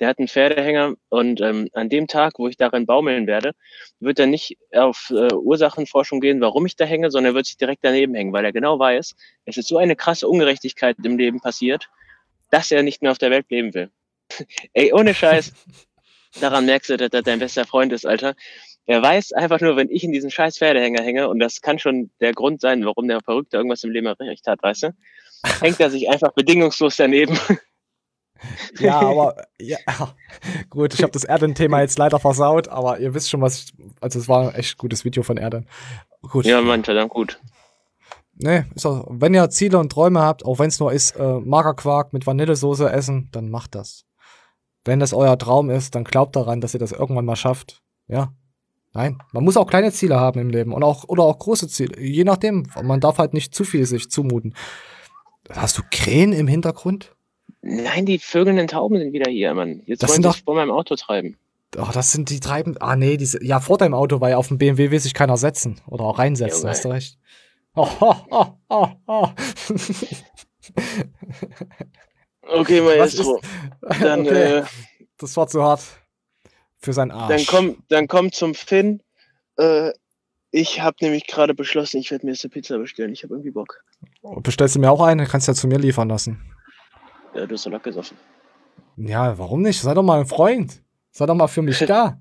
der hat einen Pferdehänger und an dem Tag, wo ich darin baumeln werde, wird er nicht auf Ursachenforschung gehen, warum ich da hänge, sondern er wird sich direkt daneben hängen, weil er genau weiß, es ist so eine krasse Ungerechtigkeit im Leben passiert, dass er nicht mehr auf der Welt leben will. Ey, ohne Scheiß, daran merkst du, dass das dein bester Freund ist, Alter. Er weiß einfach nur, wenn ich in diesen scheiß Pferdehänger hänge, und das kann schon der Grund sein, warum der Verrückte irgendwas im Leben erreicht hat, weißt du, hängt er sich einfach bedingungslos daneben. Ja, aber ja, gut, ich habe das Erden-Thema jetzt leider versaut, aber ihr wisst schon, also es war ein echt gutes Video von Erden. Gut. Ja, Mann, verdammt gut. Nee, ist auch, wenn ihr Ziele und Träume habt, auch wenn es nur ist, Magerquark mit Vanillesoße essen, dann macht das. Wenn das euer Traum ist, dann glaubt daran, dass ihr das irgendwann mal schafft. Ja. Nein, man muss auch kleine Ziele haben im Leben oder auch große Ziele. Je nachdem, man darf halt nicht zu viel sich zumuten. Hast du Krähen im Hintergrund? Nein, die vögelnden Tauben sind wieder hier, Mann. Jetzt wollen sie es vor meinem Auto treiben. Oh, das sind die treiben. Ah, nee, ja, vor deinem Auto, weil auf dem BMW will sich keiner setzen oder auch reinsetzen, hast du recht. Oh. Okay, Maestro. Dann, okay. Das war zu hart für seinen Arsch. Dann komm zum Finn. Ich habe nämlich gerade beschlossen, ich werde mir jetzt eine Pizza bestellen. Ich habe irgendwie Bock. Bestellst du mir auch eine? Kannst du ja zu mir liefern lassen. Ja, du hast doch Lack gesoffen. Ja, warum nicht? Sei doch mal ein Freund. Sei doch mal für mich da.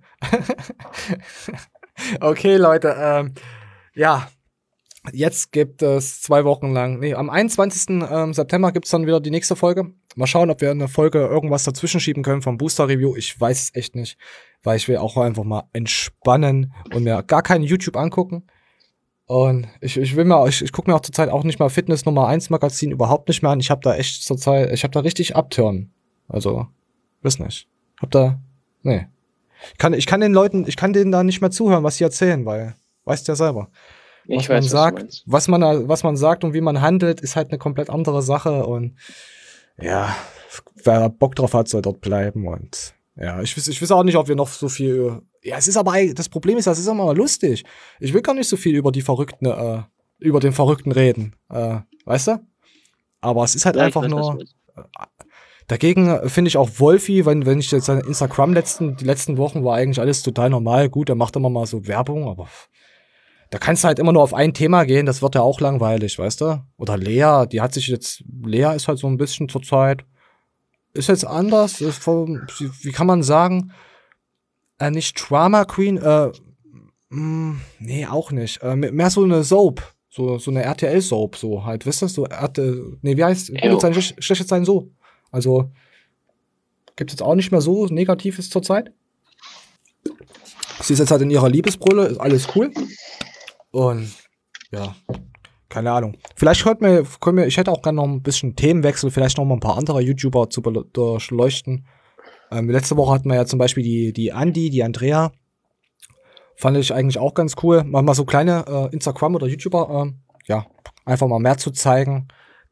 Okay, Leute. Ja. Jetzt gibt es 2 Wochen lang, am 21. September gibt es dann wieder die nächste Folge. Mal schauen, ob wir eine Folge irgendwas dazwischen schieben können vom Booster-Review. Ich weiß es echt nicht, weil ich will auch einfach mal entspannen und mir gar keinen YouTube angucken. Und ich gucke mir auch zurzeit auch nicht mal Fitness Nummer 1 Magazin überhaupt nicht mehr an. Ich habe da echt zurzeit, ich habe da richtig Abturn. Also, weiß nicht. Nee. Ich kann denen da nicht mehr zuhören, was sie erzählen, weil, weißt ja selber. Was man sagt und wie man handelt, ist halt eine komplett andere Sache und ja, wer Bock drauf hat, soll dort bleiben und ja, ich weiß auch nicht, ob wir noch so viel, ja, es ist aber, das Problem ist, das ist immer lustig. Ich will gar nicht so viel über den Verrückten reden, weißt du? Aber es ist halt einfach nur, dagegen finde ich auch Wolfi, wenn ich jetzt sein Instagram die letzten Wochen war eigentlich alles total normal, gut, er macht immer mal so Werbung, aber da kannst du halt immer nur auf ein Thema gehen, das wird ja auch langweilig, weißt du? Oder Lea, Lea ist halt so ein bisschen zurzeit, ist jetzt anders, wie kann man sagen, nicht Drama Queen, nee, auch nicht, mehr so eine Soap, so eine RTL-Soap, so halt, wisst ihr, so wie heißt, schlecht sein so, also, gibt's jetzt auch nicht mehr so Negatives zurzeit. Sie ist jetzt halt in ihrer Liebesbrille, ist alles cool. Und ja, keine Ahnung. Vielleicht ich hätte auch gerne noch ein bisschen Themenwechsel, vielleicht noch mal ein paar andere YouTuber zu durchleuchten. Letzte Woche hatten wir ja zum Beispiel die Andi, die Andrea. Fand ich eigentlich auch ganz cool. Mal so kleine Instagram- oder YouTuber, einfach mal mehr zu zeigen.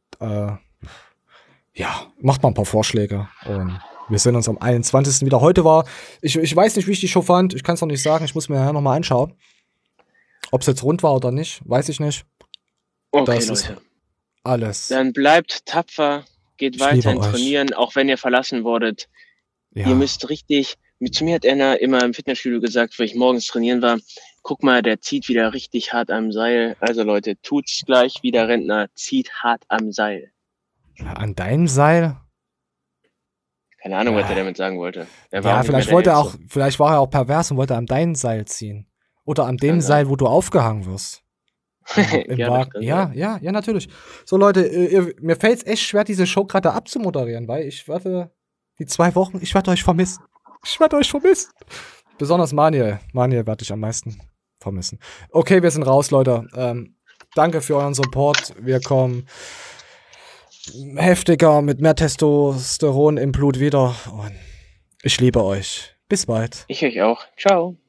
Macht mal ein paar Vorschläge. Und wir sehen uns am 21. wieder. Heute ich weiß nicht, wie ich die Show fand. Ich kann es noch nicht sagen. Ich muss mir ja noch mal anschauen. Ob es jetzt rund war oder nicht, weiß ich nicht. Okay, das Leute. Ist alles. Dann bleibt tapfer, geht weiterhin trainieren, auch wenn ihr verlassen wurdet. Ja. Ihr müsst richtig, zu mir hat einer immer im Fitnessstudio gesagt, weil ich morgens trainieren war, guck mal, der zieht wieder richtig hart am Seil. Also Leute, tut's gleich wie der Rentner, zieht hart am Seil. An deinem Seil? Keine Ahnung, was er damit sagen wollte. Vielleicht war er auch pervers und wollte an dein Seil ziehen. Oder an dem Seil, wo du aufgehangen wirst. Ja, natürlich. So, Leute, mir fällt es echt schwer, diese Show gerade abzumoderieren, weil ich werde die 2 Wochen, ich werde euch vermissen. Besonders Maniel. Maniel werde ich am meisten vermissen. Okay, wir sind raus, Leute. Danke für euren Support. Wir kommen heftiger mit mehr Testosteron im Blut wieder. Und ich liebe euch. Bis bald. Ich euch auch. Ciao.